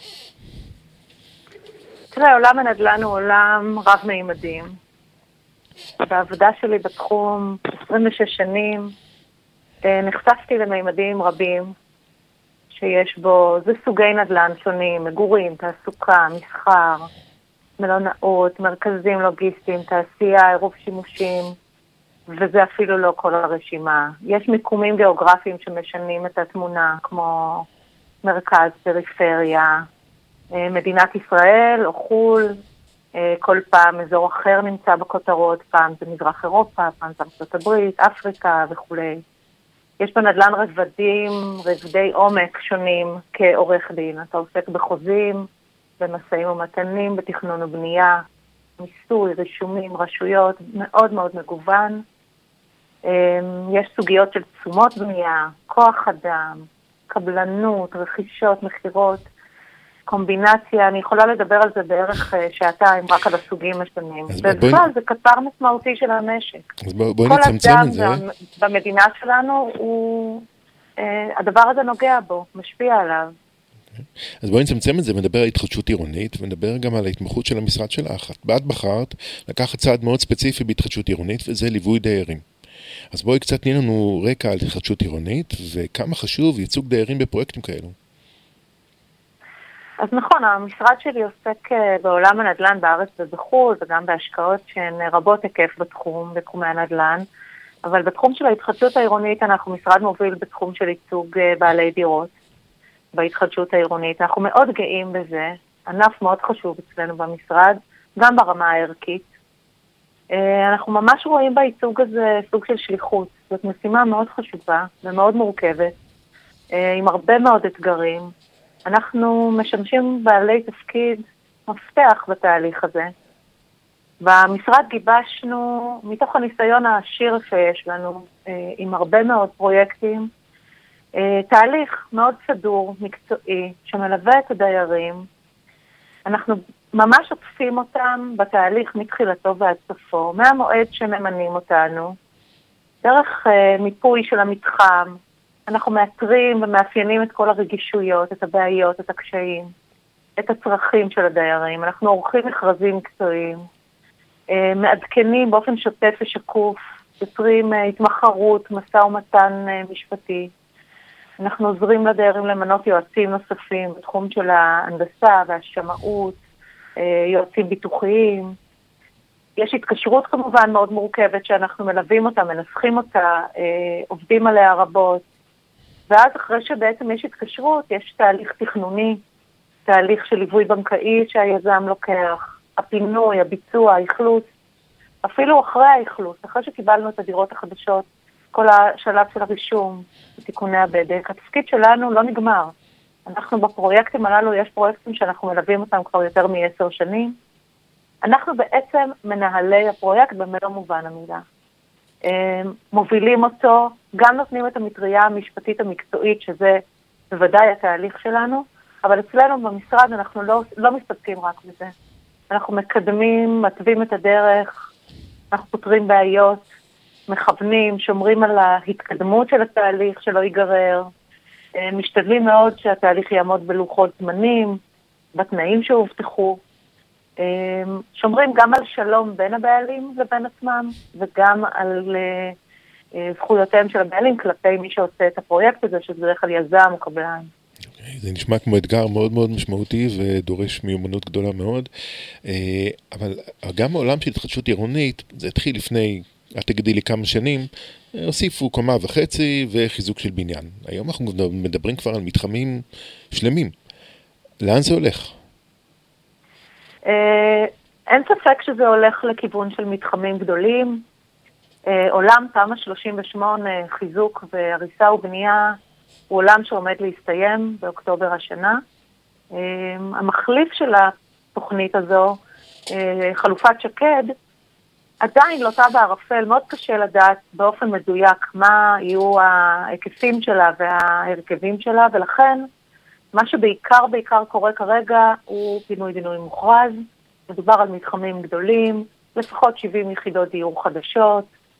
תראה, עולם הנדל"ן הוא עולם רב-מימדים. בעבודה שלי בתחום עשרים ושש שנים נחשפתי למימדים רבים שיש בו, זה סוגי נדל"ן שונים, מגורים, תעסוקה, מסחר, מלונאות, מרכזים לוגיסטיים, תעשייה, עירוב שימושים, וזה אפילו לא כל הרשימה. יש מיקומים גיאוגרפיים שמשנים את התמונה, כמו מרכז, פריפריה, מדינת ישראל או חול, כל פעם אזור אחר נמצא בכותרות, פעם זה מזרח אירופה, פעם זה ארצות הברית, אפריקה וכו'. יש בנדל"ן רבדים, רבדי עומק שונים כעורך דין. אתה עוסק בחוזים, במשאים ומתנים, בתכנון ובנייה, מיסוי, רישומים, רשויות, מאוד מאוד מגוון. יש סוגיות של תשומות בנייה, כוח אדם, קבלנות, רכישות, מחירות, קומבינציה. אני יכולה לדבר על זה בערך שעתיים, רק על הסוגים השונים. ובכלל, זה קצר משמעותי של המשק. אז בואי נצמצם את זה. כל אדם במדינה שלנו, הוא, הדבר הזה נוגע בו, משפיע עליו. אז בואי נצמצם את זה, ונדבר על התחדשות עירונית, ונדבר גם על ההתמחות של המשרד שלך. ואת בחרת לקחת צעד מאוד ספציפי בהתחדשות עירונית, וזה ליווי דיירים. אז בואי קצת תני לנו רקע על התחדשות עירונית, וכמה חשוב ייצוג דיירים בפרויקטים כאלו. אז נכון, המשרד שלי עוסק בעולם הנדל"ן בארץ ובחו"ל, וגם בהשקעות שהן רבות היקף בתחום, בתחומי הנדל"ן, אבל בתחום של ההתחדשות העירונית אנחנו משרד מוביל בתחום של ייצוג בעלי דירות, בהתחדשות העירונית. אנחנו מאוד גאים בזה, ענף מאוד חשוב אצלנו במשרד, גם ברמה הערכית. אנחנו ממש רואים בייצוג הזה סוג של שליחות. זאת משימה מאוד חשובה ומאוד מורכבת, עם הרבה מאוד אתגרים. אנחנו משמשים בעלי תפקיד מפתח בתהליך הזה. במשרד גיבשנו, מתוך הניסיון העשיר שיש לנו, עם הרבה מאוד פרויקטים, תהליך מאוד סדור, מקצועי, שמלווה את הדיירים. אנחנו ממש עוטפים אותם בתהליך מתחילתו ועד סופו, מהמועד שממנים אותנו, דרך uh, מיפוי של המתחם. אנחנו מאתרים ומאפיינים את כל הרגישויות, את הבעיות, את הקשיים, את הצרכים של הדיירים. אנחנו עורכים מכרזים מקצועיים, uh, מעדכנים באופן שוטף ושקוף, יוצרים uh, התמחרות, משא ומתן uh, משפטי. אנחנו עוזרים לדיירים למנות יועצים נוספים בתחום של ההנדסה והשמאות, יועצים ביטוחיים. יש התקשרות כמובן מאוד מורכבת שאנחנו מלווים אותה, מנסחים אותה, עובדים עליה רבות. ואז אחרי שבעצם יש התקשרות, יש תהליך תכנוני, תהליך של ליווי בנקאי שהיזם לוקח, הפינוי, הביצוע, האכלוס, אפילו אחרי האכלוס, אחרי שקיבלנו את הדירות החדשות, כל השלב של הרישום, תיקוני הבדק. התפקיד שלנו לא נגמר. אנחנו בפרויקטים הללו, יש פרויקטים שאנחנו מלווים אותם כבר יותר מעשר שנים. אנחנו בעצם מנהלי הפרויקט במלוא מובן המילה. מובילים אותו, גם נותנים את המטריה המשפטית המקצועית, שזה בוודאי התהליך שלנו, אבל אצלנו במשרד אנחנו לא, לא מסתפקים רק בזה. אנחנו מקדמים, מטבים את הדרך, אנחנו פותרים בעיות, מכוונים, שומרים על ההתקדמות של התהליך, שלא ייגרר, משתדלים מאוד שהתהליך יעמוד בלוחות זמנים, בתנאים שהובטחו, שומרים גם על שלום בין הבעלים לבין עצמם, וגם על זכויותיהם של הבעלים כלפי מי שעושה את הפרויקט הזה, שזה בדרך כלל יזם או קבלן. זה נשמע כמו אתגר מאוד מאוד משמעותי ודורש מיומנות גדולה מאוד, אבל גם העולם של התחדשות עירונית, זה התחיל לפני, את תגידי לי כמה שנים, הוסיפו קומה וחצי וחיזוק של בניין. היום אנחנו מדברים כבר על מתחמים שלמים. לאן זה הולך? אין ספק שזה הולך לכיוון של מתחמים גדולים. עולם תמ"א שלושים ושמונה, חיזוק והריסה ובנייה, הוא עולם שעומד להסתיים באוקטובר השנה. המחליף של התוכנית הזו, חלופת שקד, עדיין לוטה בערפל, מאוד קשה לדעת באופן מדויק מה יהיו ההיקפים שלה וההרכבים שלה, ולכן מה שבעיקר בעיקר קורה כרגע הוא פינוי-בינוי מוכרז. מדובר על מתחמים גדולים, לפחות שבעים יחידות דיור חדשות.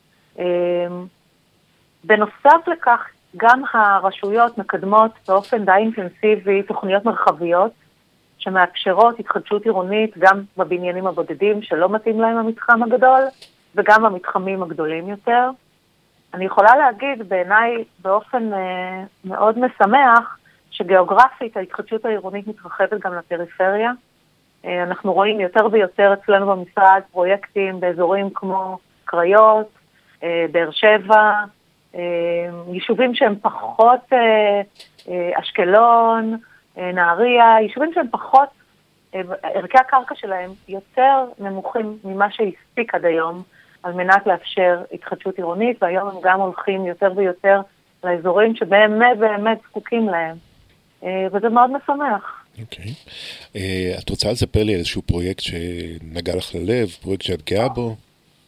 בנוסף לכך, גם הרשויות מקדמות באופן די אינטנסיבי תוכניות מרחביות, שמאפשרות התחדשות עירונית גם בבניינים הבודדים שלא מתאים להם המתחם הגדול, וגם במתחמים הגדולים יותר. אני יכולה להגיד בעיניי באופן אה, מאוד משמח, שגיאוגרפית ההתחדשות העירונית מתרחבת גם לפריפריה. אה, אנחנו רואים יותר ויותר אצלנו במשרד פרויקטים באזורים כמו קריות, אה, באר שבע, אה, יישובים שהם פחות אה, אה, אשקלון, נהריה, יישובים שהם פחות, ערכי הקרקע שלהם יותר נמוכים ממה שהספיק עד היום, על מנת לאפשר התחדשות עירונית, והיום הם גם הולכים יותר ויותר לאזורים שבאמת באמת זקוקים להם. וזה מאוד משמח. אוקיי. את רוצה לספר לי איזשהו פרויקט שנגע לך ללב, פרויקט שאת גאה בו?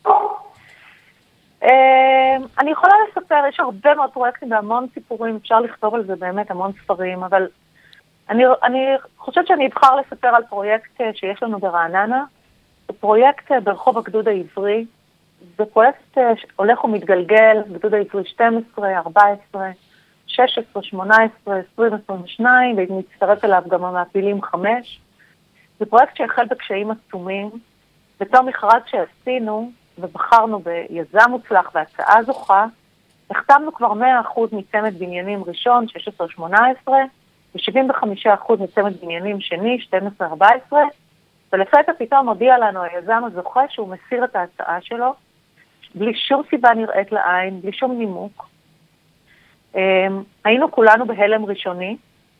אני יכולה לספר, יש הרבה מאוד פרויקטים והמון סיפורים, אפשר לכתוב על זה באמת המון ספרים, אבל אני, אני חושבת שאני אבחר לספר על פרויקט שיש לנו ברעננה, זה פרויקט ברחוב הגדוד העברי, זה פרויקט הולך ומתגלגל, גדוד העברי שתים עשרה, ארבע עשרה, שש עשרה, שמונה עשרה, עשרים, עשרים ושתיים, ומצטרף אליו גם המעפילים חמש. זה פרויקט שהחל בקשיים עצומים, בתור מכרז שעשינו, ובחרנו ביזם מוצלח והצעה זוכה, החתמנו כבר מאה אחוז מצמד בניינים ראשון, שש עשרה שמונה עשרה, ו-שבעים וחמישה אחוז מצמד בניינים שני, שתים עשרה ארבע עשרה, ולפתע פתאום הודיע לנו היזם הזוכה שהוא מסיר את ההצעה שלו, בלי שום סיבה נראית לעין, בלי שום נימוק. היינו כולנו בהלם ראשוני,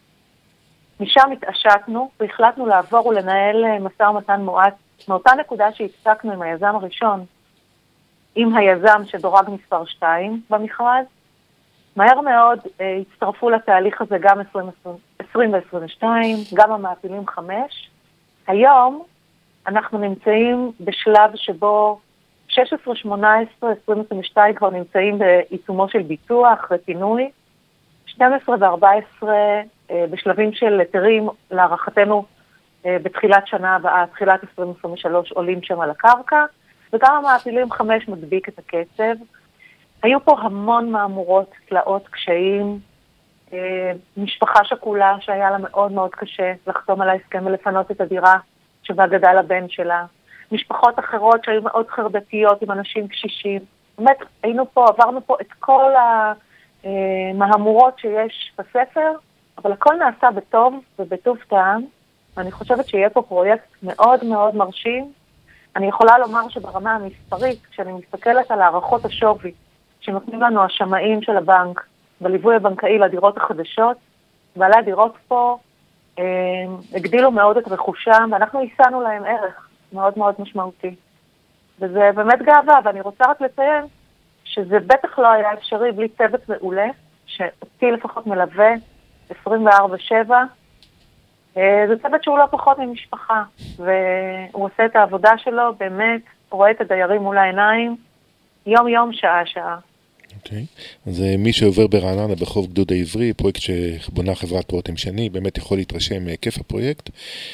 משם התעשתנו והחלטנו לעבור ולנהל מסע ומתן מועט, מאותה נקודה שהצטקנו עם היזם הראשון, עם היזם שדורג מספר שתיים במכרז. מהר מאוד הצטרפו לתהליך הזה גם עשרים ו-עשרים ושתיים, גם המעפילים חמש. היום אנחנו נמצאים בשלב שבו שש עשרה, שמונה עשרה, עשרים ושתיים כבר נמצאים בעיצומו של ביטוח ופינוי, שתים עשרה ו-ארבע עשרה בשלבים של היתרים להערכתנו בתחילת שנה הבאה, תחילת עשרים עשרים ושלוש עולים שם על הקרקע, וגם המעפילים חמש מדביק את הקצב. היו פה המון מאמורות, תלאות, קשיים, משפחה שכולה שהיה לה מאוד מאוד קשה לחתום על ההסכם ולפנות את הדירה שבה גדל הבן שלה. משפחות אחרות שהיו מאוד חרדתיות עם אנשים קשישים. באמת, היינו פה, עברנו פה את כל המהמורות שיש בספר, אבל הכל נעשה בטוב ובטוב טעם, ואני חושבת שיהיה פה פרויקט מאוד מאוד מרשים. אני יכולה לומר שברמה המספרית, כשאני מסתכלת על הערכות השווי שנותנים לנו השמאים של הבנק בליווי הבנקאי לדירות החדשות, בעלי הדירות פה אה, הגדילו מאוד את רכושם, ואנחנו יישנו להם ערך מאוד מאוד משמעותי. וזה באמת גאווה, ואני רוצה רק לציין שזה בטח לא היה אפשרי בלי צוות מעולה, שאותי לפחות מלווה עשרים וארבע שבע. זה צוות שהוא לא פחות ממשפחה, והוא עושה את העבודה שלו, באמת, הוא רואה את הדיירים מול העיניים, יום יום, שעה שעה. אוקיי, אז מי שעובר ברעננה בחוף גדוד העברי, פרויקט שבונה חברת רותם שני, באמת יכול להתרשם מהיקף הפרויקט.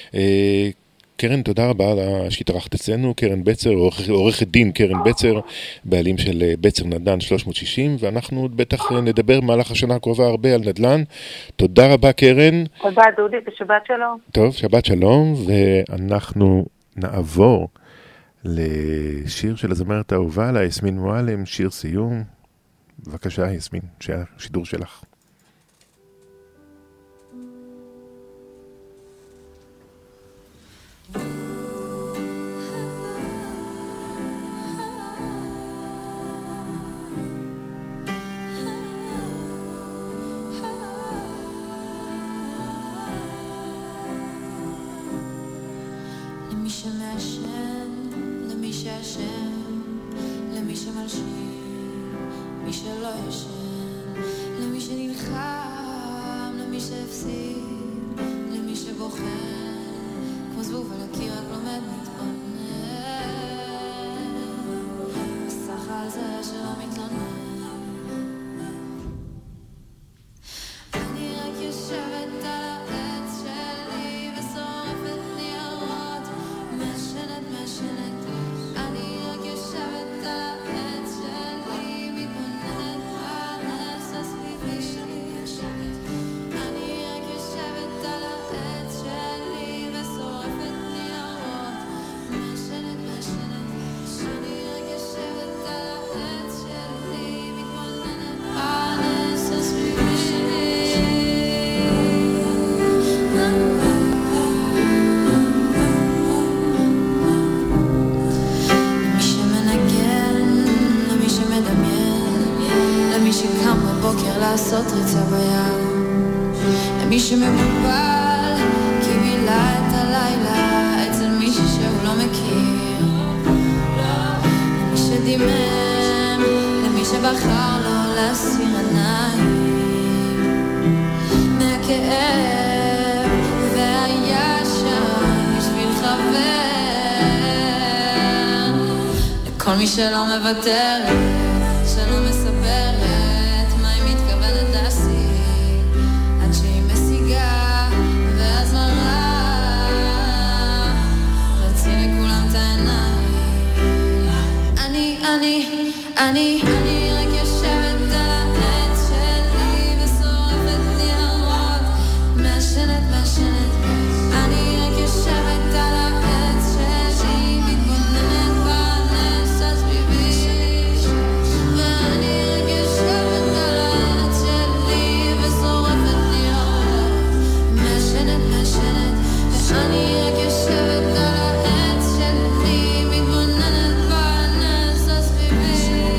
קרן, תודה רבה שהתארחת אצלנו, קרן בצר, עורכת דין קרן בצר, בעלים של בצר נדל"ן שלוש מאות שישים, ואנחנו בטח נדבר במהלך השנה הקרובה הרבה על נדל"ן. תודה רבה קרן. תודה דודי, ושבת שלום. טוב, שבת שלום, ואנחנו נעבור לשיר של הזמרת האהובה לה, יסמין מועלם, שיר סיום. בבקשה יסמין, שהשידור שלך. למי שמעשן, למי שעשן, למי שמלשין, מי שלא ישן, למי שנלחם, למי שהפסיד, למי שבוחן, כמו זבוב על הקיר רק לומד מתבונן, מסך על זה שלא מתלונן. אני רק יושבת על העץ שלי ושורפת ניירות, משנת משנת, אני רק יושבת על העץ שלי מתבוננת בנס הסביבי שלי ישנת. אני רק יושבת על העץ שלי ושורפת ניירות, משנת משנת, אני רק יושבת על העץ שלי מתבוננת בנס הסביבי שלי. למי שמנגן, למי שמדמיין, למי שקם בבוקר לעשות ריצה בים, למי שמבולבל כי מילא את הלילה אצל מישהו שהוא לא מכיר, למי שדימם, למי שבחר לא להסיר עיניים, לכל מי שלא מוותרת, שלא מספרת מה היא מתכוונת להשיג, עד שהיא משיגה ואז מראה להוציא לכולם את העיניים. אני, אני, אני, אני רק יושבת על העץ שלי ושורפת ניירות, מעשנת, מעשנת. אני רק יושבת על העץ שלי, מתבוננת בנס הסביבי, ואני רק יושבת על העץ שלי ושורפת ניירות, מעשנת, מעשנת. ואני רק יושבת על העץ שלי, מתבוננת בנס הסביבי.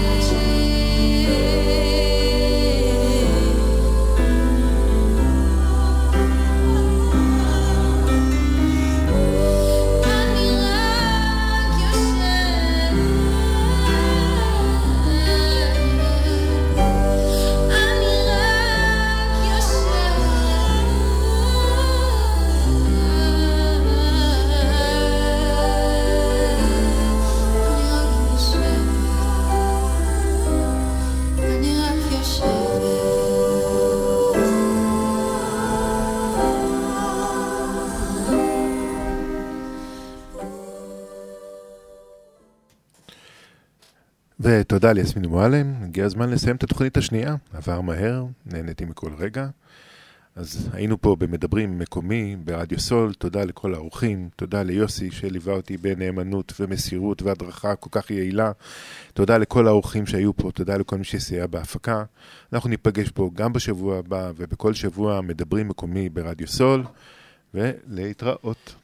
ותודה ליסמין מועלם. הגיע הזמן לסיים את התוכנית השנייה, עבר מהר, נהניתי מכל רגע. אז היינו פה במדברים מקומי ברדיו סול. תודה לכל האורחים, תודה ליוסי שליווה אותי בנאמנות ומסירות והדרכה כל כך יעילה. תודה לכל האורחים שהיו פה, תודה לכל מי שסייע בהפקה. אנחנו ניפגש פה גם בשבוע הבא ובכל שבוע מדברים מקומי ברדיו סול, ולהתראות.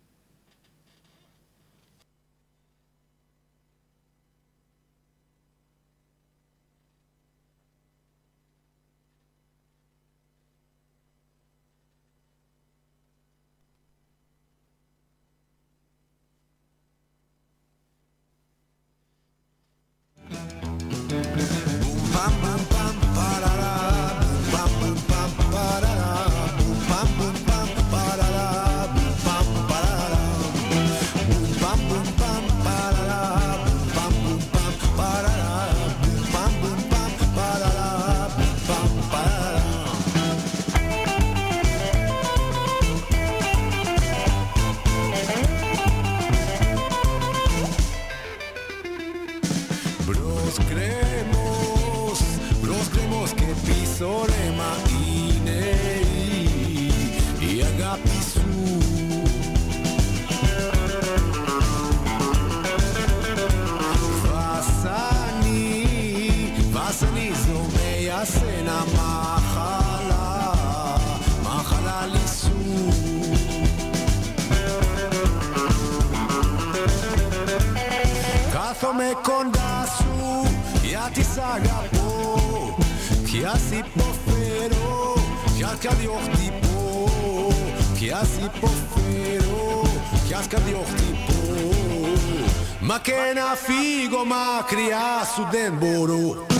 me condasu ya ti saga po que assim pofero já que a diorti po que assim pofero já que a diorti po ma que na figo ma criaço den boro